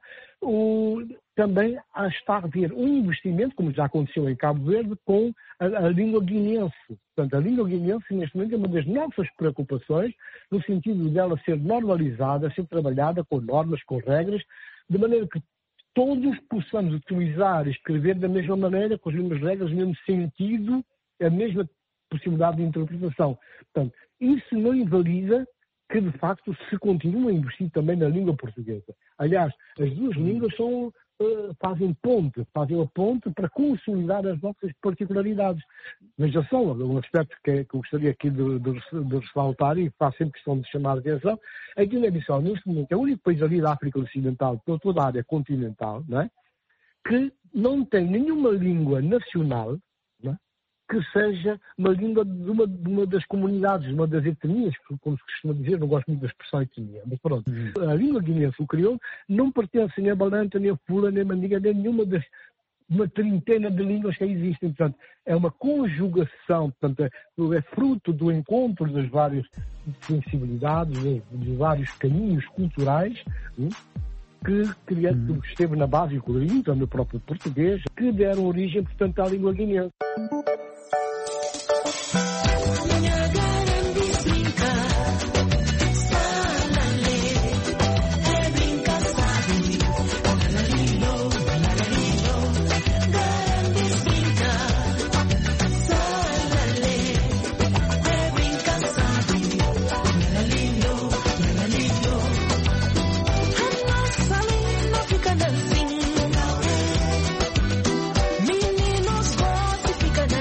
o, também está a haver um investimento, como já aconteceu em Cabo Verde, com a, a língua guineense. Portanto, a língua guineense, neste momento, é uma das nossas preocupações, no sentido dela ser normalizada, ser trabalhada com normas, com regras, de maneira que todos possamos utilizar e escrever da mesma maneira, com as mesmas regras, o mesmo sentido, a mesma possibilidade de interpretação. Portanto, isso não invalida que, de facto, se continua a investir também na língua portuguesa. Aliás, as duas línguas são, uh, fazem ponte, fazem a ponte para consolidar as nossas particularidades. Veja só, um aspecto que, que eu gostaria aqui de, de, de ressaltar, e faço sempre questão de chamar a atenção, a Guiné-Bissau, neste momento, é o único país ali da África Ocidental, de toda a área continental, não é? Que não tem nenhuma língua nacional, não é? Que seja uma língua de uma, de uma das comunidades, de uma das etnias, como se costuma dizer, não gosto muito da expressão etnia, mas pronto. Uhum. A língua guineense, o crioulo, não pertence nem a Balanta, nem a Fula, nem a Mandinga, nem nenhuma das uma trintena de línguas que existem. Portanto, é uma conjugação, portanto, é, é fruto do encontro das várias sensibilidades, dos vários caminhos culturais, hein? Que, que uhum. esteve na base do colorismo, no próprio português, que deram origem, portanto, à língua guineense. Meninos, gosto, fica na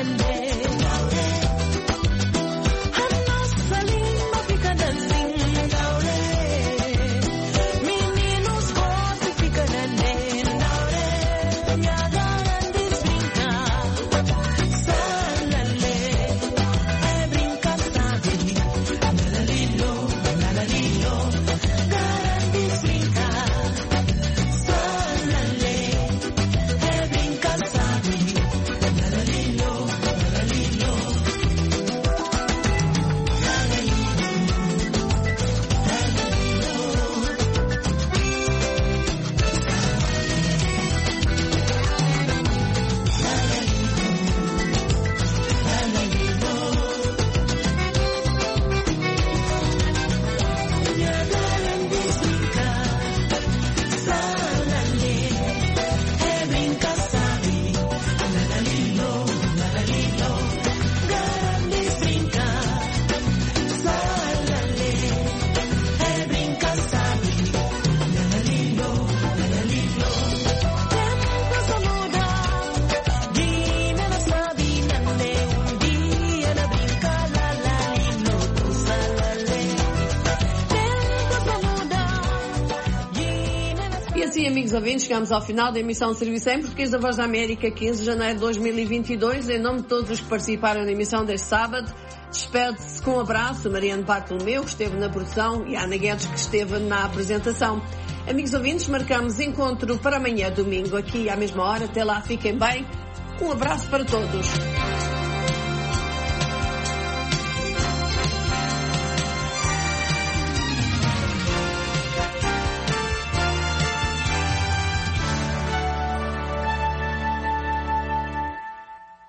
amigos ouvintes, chegamos ao final da emissão de Serviço em Português da Voz da América, quinze de janeiro de dois mil e vinte e dois. Em nome de todos os que participaram na emissão deste sábado, despede-se com um abraço Mariano Bartolomeu, que esteve na produção, e a Ana Guedes, que esteve na apresentação. Amigos ouvintes, marcamos encontro para amanhã, domingo, aqui à mesma hora. Até lá, fiquem bem. Um abraço para todos.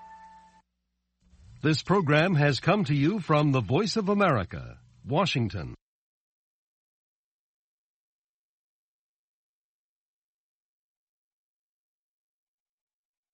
This program has come to you from the Voice of America, Washington.